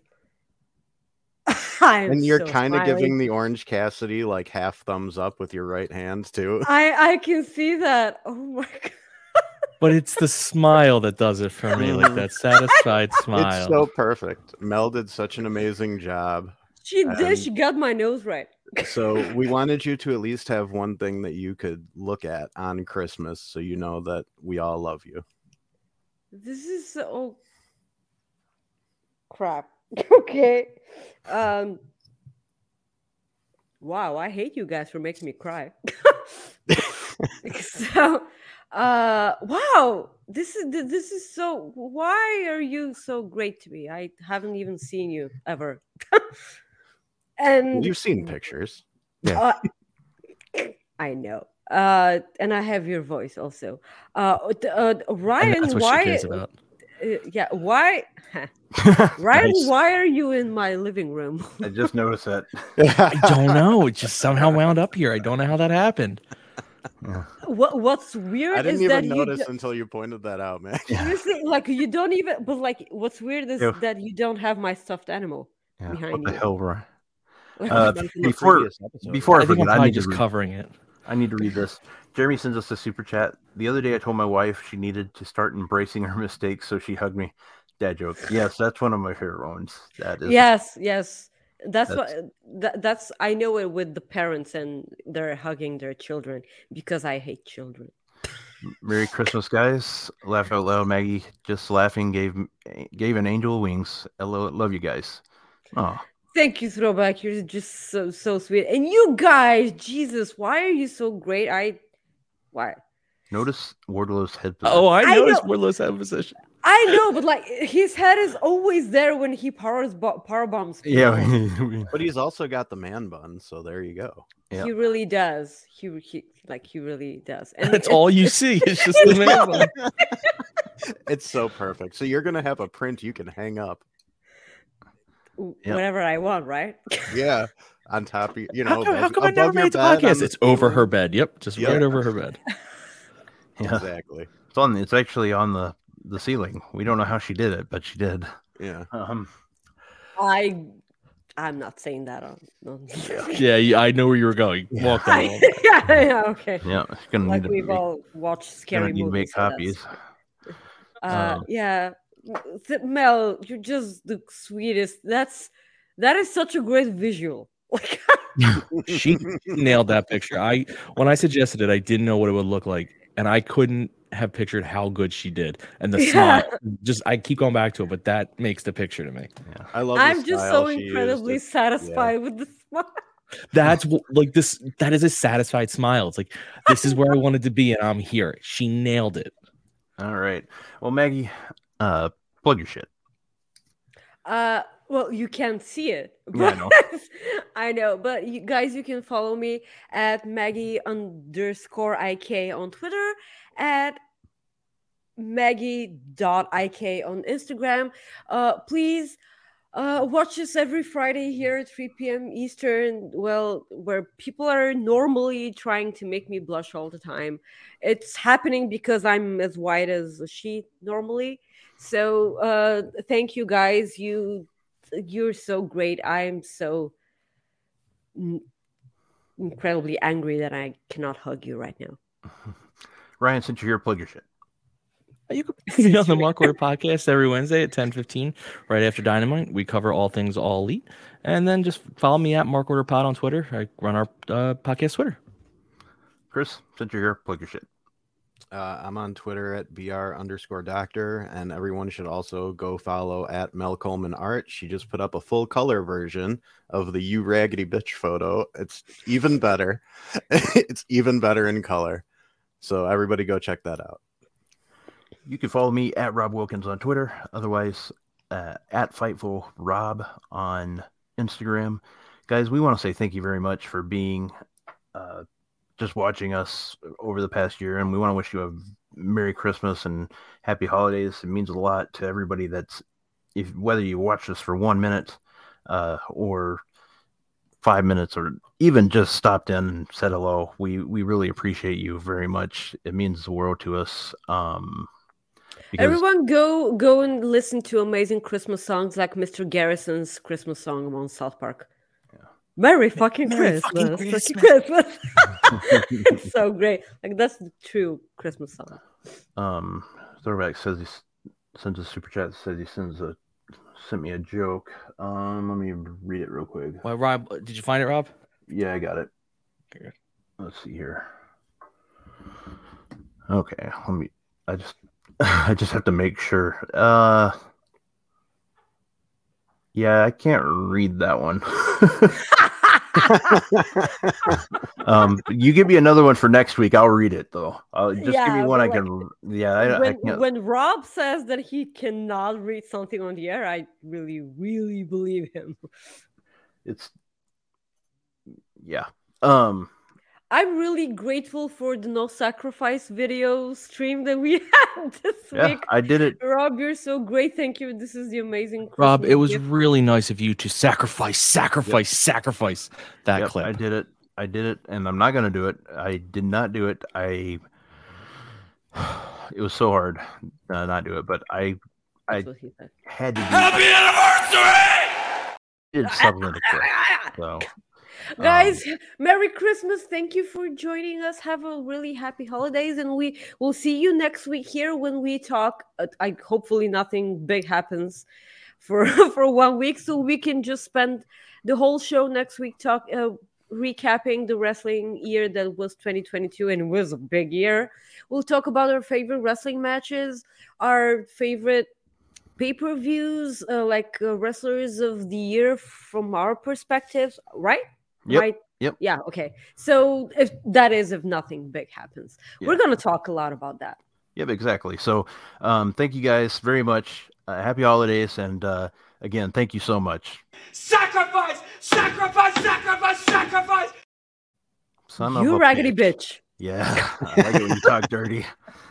I'm And you're so kind of smiling. giving the Orange Cassidy like half thumbs up with your right hand too. I I can see that. Oh my god. But it's the smile that does it for me, like that satisfied smile. It's so perfect. Mel did such an amazing job. She did. And- She got my nose right. So we wanted you to at least have one thing that you could look at on Christmas so you know that we all love you. This is so crap. Okay. Um. Wow, I hate you guys for making me cry. So, uh, wow, this is this is so. Why are you so great to me? I haven't even seen you ever. And You've seen pictures. Uh, I know. Uh, and I have your voice also. Uh, t- uh And Ryan, that's what why? she cares about. Uh, yeah, why? Ryan, Nice. why are you in my living room? I just noticed that. I don't know. It just somehow wound up here. I don't know how that happened. What What's weird I didn't is that even you notice do- until you pointed that out, man. seriously, like you don't even. But like, what's weird is Ew. that you don't have my stuffed animal Yeah, behind what the you. hell, Ryan? Like, Uh, like- From the before- previous episode. Before I I think I'm forget, I probably need to just read- covering it. I need to read this. Jeremy sends us a super chat. The other day, I told my wife she needed to start embracing her mistakes, so she hugged me. Dad joke. Yes, that's one of my favorite ones. That is. yes, yes. That's, That's- what. That, that's. I know it with the parents and they're hugging their children because I hate children. Merry Christmas, guys. Laugh out loud. Maggie just laughing gave gave an angel wings. Hello, love you guys. Oh, Thank you, Throwback. You're just so so sweet. And you guys, Jesus, why are you so great? I, why? notice Wardlow's head position. Oh, I I noticed know. Wardlow's head position. I know, but like his head is always there when he powers bo- power bombs. people. Yeah. But he's also got the man bun, so there you go. Yeah. He really does. He, he like he really does. And That's it- all you see. It's just the man bun. It's so perfect. So you're gonna have a print you can hang up. Yep. whatever I want, right? Yeah, on top of you, you How know, come, how above- come I never above your made the bed, on podcast? the It's over ceiling. her bed. Yep, just Yep. right over her bed. Yeah. Exactly. It's on. It's actually on the the ceiling. We don't know how she did it, but she did. Yeah. Um. I, I'm not saying that on. on Yeah, yeah, I know where you were going. Walk that I, wall. yeah, yeah, okay. Yeah. It's gonna Like need to we've make, all watched gonna scary need to movies. make so that's- copies. Uh, Um, yeah, Th- Mel, you're just the sweetest. That's that is such a great visual. Like, She nailed that picture. I when I suggested it, I didn't know what it would look like, and I couldn't have pictured how good she did. And the Yeah. smile, just I keep going back to it, but that makes the picture to me. I love. the I'm just style so she used. incredibly It's- satisfied with the smile. That's wh- like this. That is a satisfied smile. It's like this is where I wanted to be, and I'm here. She nailed it. All right. Well, Maggie, uh, plug your shit. Uh, well, you can't see it. Yeah, I but- know. I know, but you guys, you can follow me at Maggie underscore I K on Twitter, at Maggie dot I K on Instagram. Uh, please Uh, watch us every Friday here at three p.m. Eastern. Well, where people are normally trying to make me blush all the time. It's happening because I'm as white as a sheet normally. So uh, thank you guys. You you're so great. I'm so n- incredibly angry that I cannot hug you right now. Ryan, since you're here, plug your shit. You can find me on the Mark Order podcast every Wednesday at ten fifteen, right after Dynamite. We cover all things All Elite. And then just follow me at Mark Order Pod on Twitter. I run our uh, podcast Twitter. Chris, since you're here, plug your shit. Uh, I'm on Twitter at br underscore doctor, and everyone should also go follow at Mel Coleman Art. She just put up a full color version of the You Raggedy Bitch photo. It's even better. It's even better in color. So everybody go check that out. You can follow me at Rob Wilkins on Twitter. Otherwise, uh, at Fightful Rob on Instagram. Guys, we want to say thank you very much for being uh, just watching us over the past year. And we want to wish you a Merry Christmas and Happy Holidays. It means a lot to everybody that's, if whether you watch us for one minute uh, or five minutes or even just stopped in and said hello. We, we really appreciate you very much. It means the world to us. Um, Because... Everyone go go and listen to amazing Christmas songs like Mister Garrison's Christmas song on South Park. Yeah. Merry fucking Merry Christmas. fucking Christmas. Christmas. It's so great. Like that's the true Christmas song. Um Throwback says he sends a super chat, says he sends a sent me a joke. Um let me read it real quick. Well, Rob, did you find it, Rob? Yeah, I got it. Okay. Let's see here. Okay, let me I just I just have to make sure. Uh, yeah, I can't read that one. um, you give me another one for next week. I'll read it though. I'll just Yeah, give me one I like, can. Yeah, I, when, I can't. when Rob says that he cannot read something on the air, I really, really believe him. It's yeah. Um. I'm really grateful for the No Sacrifice video stream that we had this Yeah, week. I did it. Rob, you're so great. Thank you. This is the amazing Christmas Rob, it was gift. really nice of you to sacrifice, sacrifice, sacrifice that Yep, clip. I did it. I did it, and I'm not gonna do it. I did not do it. I. It was so hard to not do it, but I. I That's what he said. had to do. Happy anniversary! Did something to clip. So. Guys, Um, Merry Christmas. Thank you for joining us. Have a really happy holidays. And we will see you next week here when we talk. Uh, I hopefully nothing big happens for, for one week. So we can just spend the whole show next week talk uh, recapping the wrestling year that was twenty twenty-two, and it was a big year. We'll talk about our favorite wrestling matches, our favorite pay-per-views, uh, like uh, wrestlers of the year from our perspectives, right? Yep. Right? Yep. Yeah. Okay. So if that is if nothing big happens, Yeah. we're gonna talk a lot about that. Yep, exactly. So, um, thank you guys very much. Uh, happy holidays, and uh, again, thank you so much. Sacrifice! Sacrifice! Sacrifice! Sacrifice! Son of You a raggedy bitch. bitch. Yeah, I like it when you talk dirty.